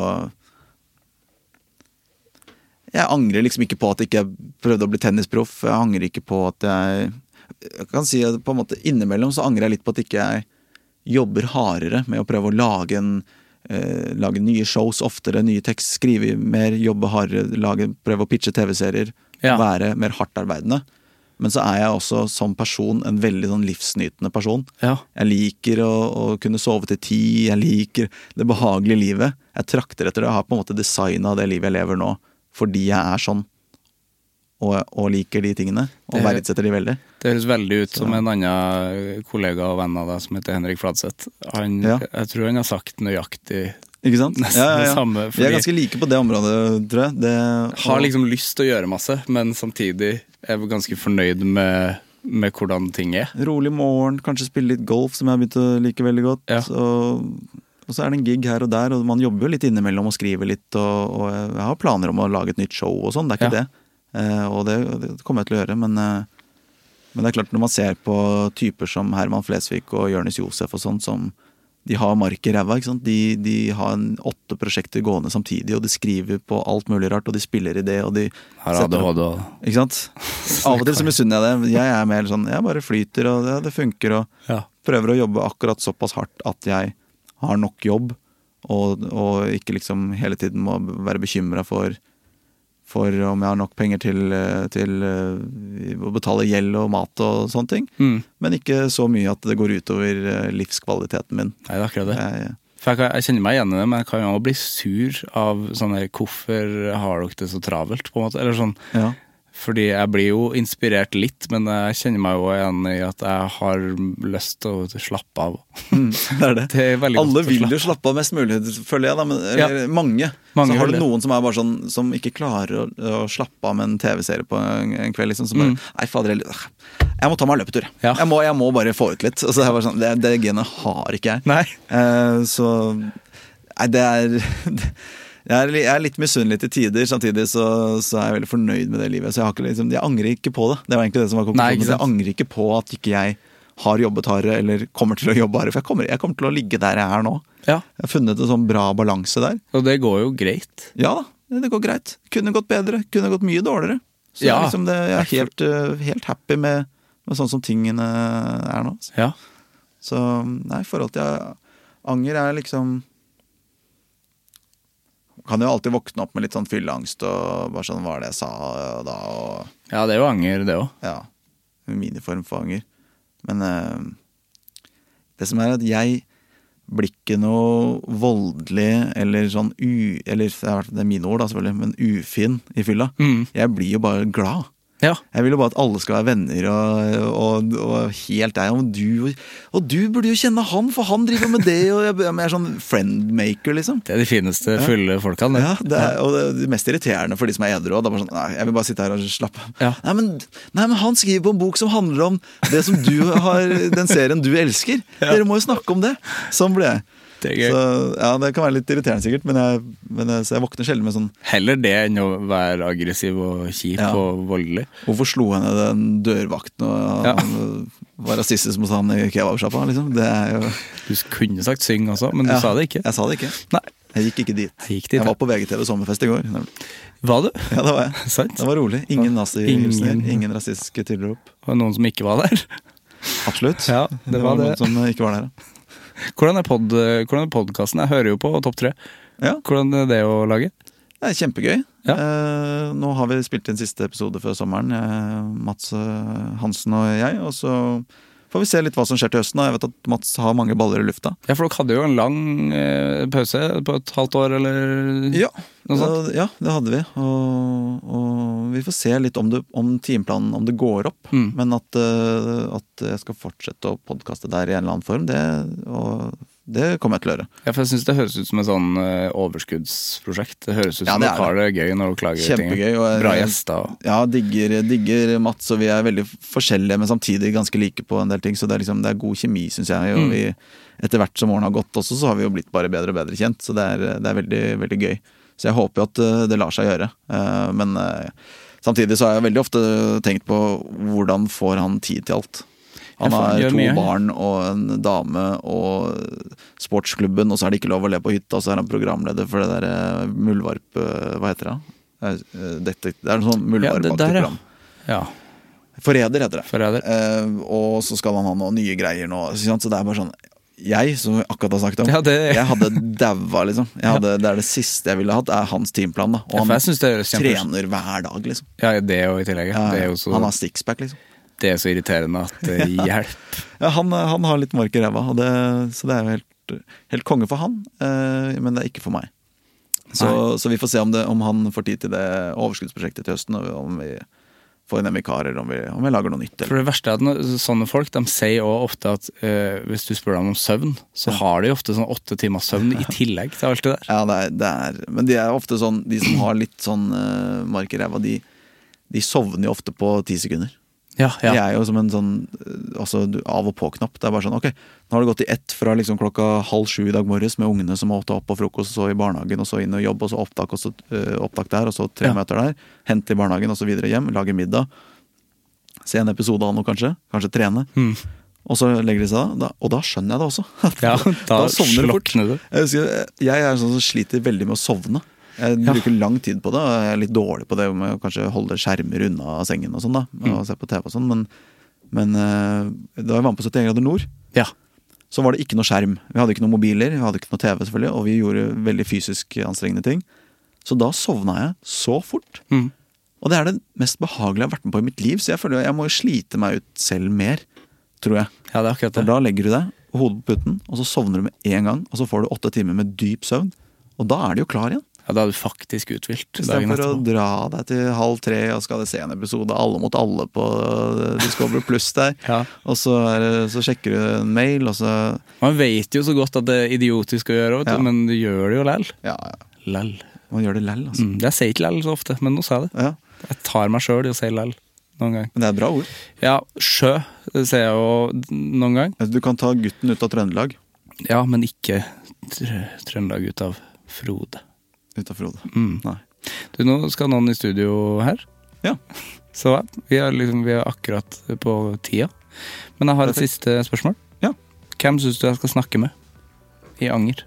Jeg angrer liksom ikke på at jeg ikke prøvde å bli tennisproff. Jeg angrer ikke på at jeg kan si at på en måte innimellom så angrer jeg litt på at ikke jeg jobber hardere med å prøve å lage nye shows oftere, nye tekst, skrive mer, jobbe hardere, prøve å pitche TV-serier, være mer hardt arbeidende. Men så jeg også som person en veldig sånn livsnytende person. Jeg liker å kunne sove til 10, jeg liker det behagelige livet. Jeg trakter etter det, jeg har på en måte designet det livet jeg lever nå, fordi jeg sånn og liker de tingene, og verdsetter de veldig. Det høres veldig ut som en annen kollega og venn av deg som heter Henrik Fladseth. Jeg tror han har sagt nøyaktig ikke sant? Det samme. Vi ganske like på det området, tror jeg. Har liksom lyst til å gjøre masse, men samtidig ganske fornøyd med hvordan ting Rolig morgen, kanskje spille litt golf, som jeg har begynt å like veldig godt. Og så det en gig her og der, og man jobber jo litt innimellom og skriver litt, og jeg har planer om å lage et nytt show og sånn, det ikke det. Og det kommer jeg til å gjøre, men det klart når man ser på typer som Herman Flesvig og Jonis Josef og sånn, som de har mark i ræva, ikke sant? De har 8 prosjekter gående samtidig, og de skriver på alt mulig rart, og de spiller i det, og de ikke sant? Av og til så misunner jeg det. Jeg mer sånn, jeg bare flyter, og det funker, og prøver å jobbe akkurat såpass hardt at jeg har nok jobb, og ikke liksom hele tiden må være bekymret for for om jeg har nok penger til å betale gjeld og mat og sånne ting. Men ikke så mye at det går utover livskvaliteten min. Nei, det akkurat det. For jeg kjenner meg igjen i det, men jeg kan jo bli sur av sånn her, hvorfor har dere det så travelt, på en måte? Eller sånn, fordi jeg blir jo inspirert litt, men jeg kjenner meg jo igjen i at jeg har lyst til å slappe av. Det er det. Det er veldig alle vil jo slappe av mest mulig, føler jeg da, men eller, mange så har du noen som bare sånn, som ikke klarer å slappe av med en TV-serie på en kveld, liksom, som bare, nei fader, jeg må ta meg en løpetur. Jeg må bare få ut litt. Og så er jeg bare sånn, det genet har ikke jeg. Nei. Så, nei, det er... Jeg er litt misunnelig til tider, samtidig så er jeg veldig fornøyd med det livet. Så jeg angrer ikke på det. Det var egentlig det som var konklusjonen. Jeg angrer ikke på at ikke jeg har jobbet hardere, eller kommer til å jobbe hardere. For jeg kommer til å ligge der jeg er nå. Jeg har funnet en sånn bra balanse der. Og det går jo greit. Ja da, det går greit. Kunne gått bedre, kunne gått mye dårligere. Så liksom jeg er helt happy med sånn som tingene er nå. Så nei, forhold til anger er liksom... Kan jo alltid våkne opp med litt sånn fylleangst og bare sånn, hva er det jeg sa da? Og... Ja, det er jo anger, det også. Ja, miniform for anger. Men det som er at jeg blir ikke noe voldelig eller sånn eller det er mine ord da selvfølgelig, men ufin i fylla. Jeg blir jo bare glad. Jeg vil jo bare at alle skal være venner og helt deg. Og du burde jo kjenne han, for han driver med det, og jeg er sånn friendmaker, liksom. Det er de fineste fulle folkene. Ja, og det mest irriterende for de som er edru, det er bare sånn, nei, jeg vil bare sitte her og slappe. Nei, men han skriver på en bok som handler om det som du har, den serien du elsker. Dere må jo snakke om det. Sånn ble jeg. Det er gøy. Så, det kan være litt irriterende sikkert, så jeg våkner sjelden med sånn... Heller det enn å være aggressiv og kjip og voldelig. Hvorfor slo henne den dørvakten og var rasistisk mot han i kebabsjappa, liksom? Det er jo... Du kunne sagt syng også, men du sa det ikke. Jeg sa det ikke. Nei. Jeg gikk ikke dit. Jeg var på VGTV sommerfest i går. Var du? Ja, det var jeg. Sant? Det var rolig. Ingen nazi-hilsninger, ingen rasistiske tilrop. Og noen som ikke var der? Absolutt. Ja, det var noen som ikke var der, Hvordan er podcasten? Jeg hører jo på Topp 3. Hvordan er det å lage? Det er kjempegøy. Nå har vi spilt inn siste episode før sommeren, Mats Hansen og jeg, og så får vi se litt hva som skjer til høsten. Jeg vet at Mats har mange baller i lufta. Ja, for dere hadde jo en lang pause på et halvt år, eller noe sånt? Ja, det hadde vi. Og vi får se litt om timeplanen, om det går opp. Men at jeg skal fortsette å podcaste der i en eller annen form, det kommer jeg til å gjøre. Ja, for jeg synes det høres ut som en sånn overskuddsprosjekt. Det høres ut som dere har det gøy når dere lager ting. Kjempegøy. Bra gjester. Ja, digger Mats, og vi er veldig forskjellige, men samtidig ganske like på en del ting, så det er god kjemi, synes jeg. Og vi, etter hvert som årene har gått også, så har vi jo blitt bare bedre og bedre kjent, så det er veldig, veldig gøy. Så jeg håper jo at det lar seg gjøre. Men samtidig så har jeg veldig ofte tenkt på hvordan får han tid til alt. Han har 2 barn og en dame og sportsklubben, og så er det ikke lov å le på hytta, og så er han programleder for det der muldvarp, hva heter det? Det er en sånn muldvarpaktig program. Forræder heter det. Forræder. Og så skal han ha noen nye greier nå, så det er bare sånn, jeg, som vi akkurat har sagt om, jeg hadde daua, liksom. Det er det siste jeg ville hatt, er hans timeplan, da. Og han trener hver dag, liksom. Ja, det og i tillegg. Han har sixpack, liksom. Det er så irriterende at det hjelper. Ja, han har litt mark i ræva, så det er jo helt konge for han, men det er ikke for meg. Så vi får se om han får tid til det overskuddsprosjektet til høsten, og om vi får inn en vikarer, om vi lager noe nytt. Eller. For det verste er at sånne folk, de sier også ofte at hvis du spør dem om søvn, så har de ofte sånn 8 timer søvn i tillegg til alt det der. Ja, det er, men de er ofte sånn, de som har litt sånn mark i ræva, de sovner jo ofte på 10 sekunder. De er jo som en sånn av og på-knapp. Det er bare sånn, ok, nå har det gått i ett fra liksom 6:30 i dag morges med ungene som måtte opp på frokost, så i barnehagen, og så inn og jobb, og så opptak, og så opptak der, og så 3 møter der, hente i barnehagen, og så videre hjem, lage middag, se en episode av noe kanskje trene, og så legger de seg og da skjønner jeg det også. Da slokner du. Jeg er sånn som sliter veldig med å sovne. Jeg bruker lang tid på det, og jeg er litt dårlig på det med å kanskje holde skjermer unna sengen og sånn da, og se på TV og sånn, men da jeg var med på 71 grader nord, så var det ikke noe skjerm. Vi hadde ikke noen mobiler, vi hadde ikke noe TV selvfølgelig, og vi gjorde veldig fysisk anstrengende ting. Så da sovna jeg så fort. Og det det mest behagelige jeg har vært med på i mitt liv, så jeg føler jeg må slite meg ut selv mer, tror jeg. Ja, det akkurat det. For da legger du deg, hodet på putten, og så sovner du med en gang, og så får du 8 timer med dyp søvn, og da du jo klar igjen. Ja, da du faktisk uthvilt. I stedet for å dra deg til 2:30 og skal se en episode Alle mot alle på Discovery Plus der, og så sjekker du en mail, og så... Man vet jo så godt at det idiotisk å gjøre, men du gjør det jo lell. Ja. Lell. Man gjør det lell, altså. Jeg sier ikke lell så ofte, men nå sa jeg det. Jeg tar meg selv i å si lell noen gang. Men det bra ord. Ja, sjø, det sier jeg jo noen gang. Du kan ta gutten ut av Trøndelag. Ja, men ikke Trøndelag ut av Frode. Ut av Frode. Nei. Du, nå skal noen i studio her. Ja. Så vi er akkurat på tida. Men jeg har et siste spørsmål. Ja. Hvem synes du jeg skal snakke med i Anger?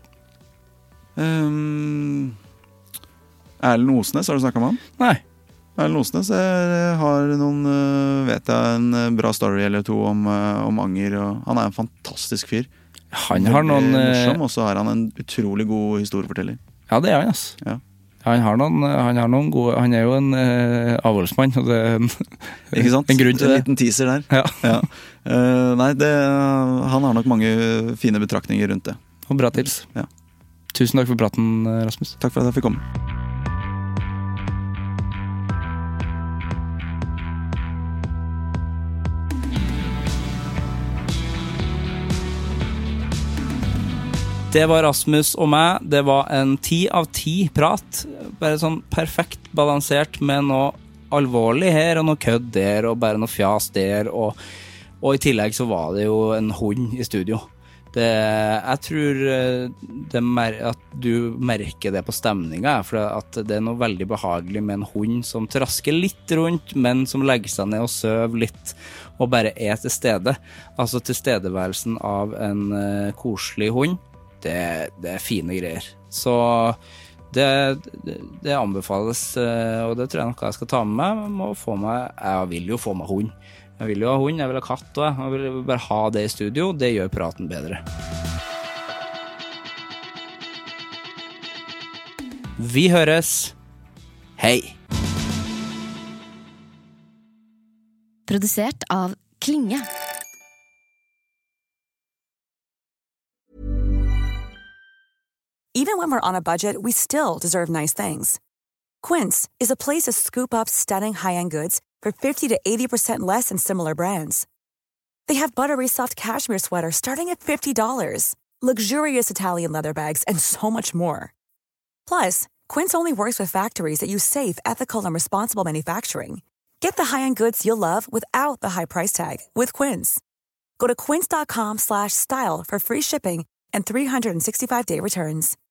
Erlend Osnes, har du snakket med han? Nei. Erlend Osnes har noen, vet jeg, en bra story eller to om Anger, og han en fantastisk fyr. Han har noen... morsom, og så har han en utrolig god historieforteller. Ja, det han, altså. Ja. Han har noen gode... Han jo en avholdsmann, og det ikke sant? En grunn til det. En liten teaser der. Ja. Nei, han har nok mange fine betraktninger rundt det. Og bra tips. Ja. Tusen takk for praten, Rasmus. Takk for at jeg fikk komme. Det var Rasmus og meg. Det var en 10 av 10 prat. Bare sånn perfekt balansert med noe alvorlig her, og noe kødd der, og bare noe fjas der, og i tillegg så var det jo en hund i studio. Jeg tror at du merker det på stemninga, for at det noe veldig behagelig med en hund som trasker litt rundt, men som legger seg ned og søv litt, og bare til stede. Altså tilstedeværelsen av en koselig hund. Det fine greier. Så det anbefales, og det tror jeg nok jeg skal ta med meg. Jeg vil jo få meg hund. Jeg vil jo ha hund, jeg vil ha katt også. Jeg vil bare ha det i studio. Det gjør praten bedre. Vi høres. Hei! Produsert av Klinge. Even when we're on a budget, we still deserve nice things. Quince is a place to scoop up stunning high-end goods for 50 to 80% less than similar brands. They have buttery soft cashmere sweaters starting at $50, luxurious Italian leather bags, and so much more. Plus, Quince only works with factories that use safe, ethical, and responsible manufacturing. Get the high-end goods you'll love without the high price tag with Quince. Go to quince.com/style for free shipping and 365-day returns.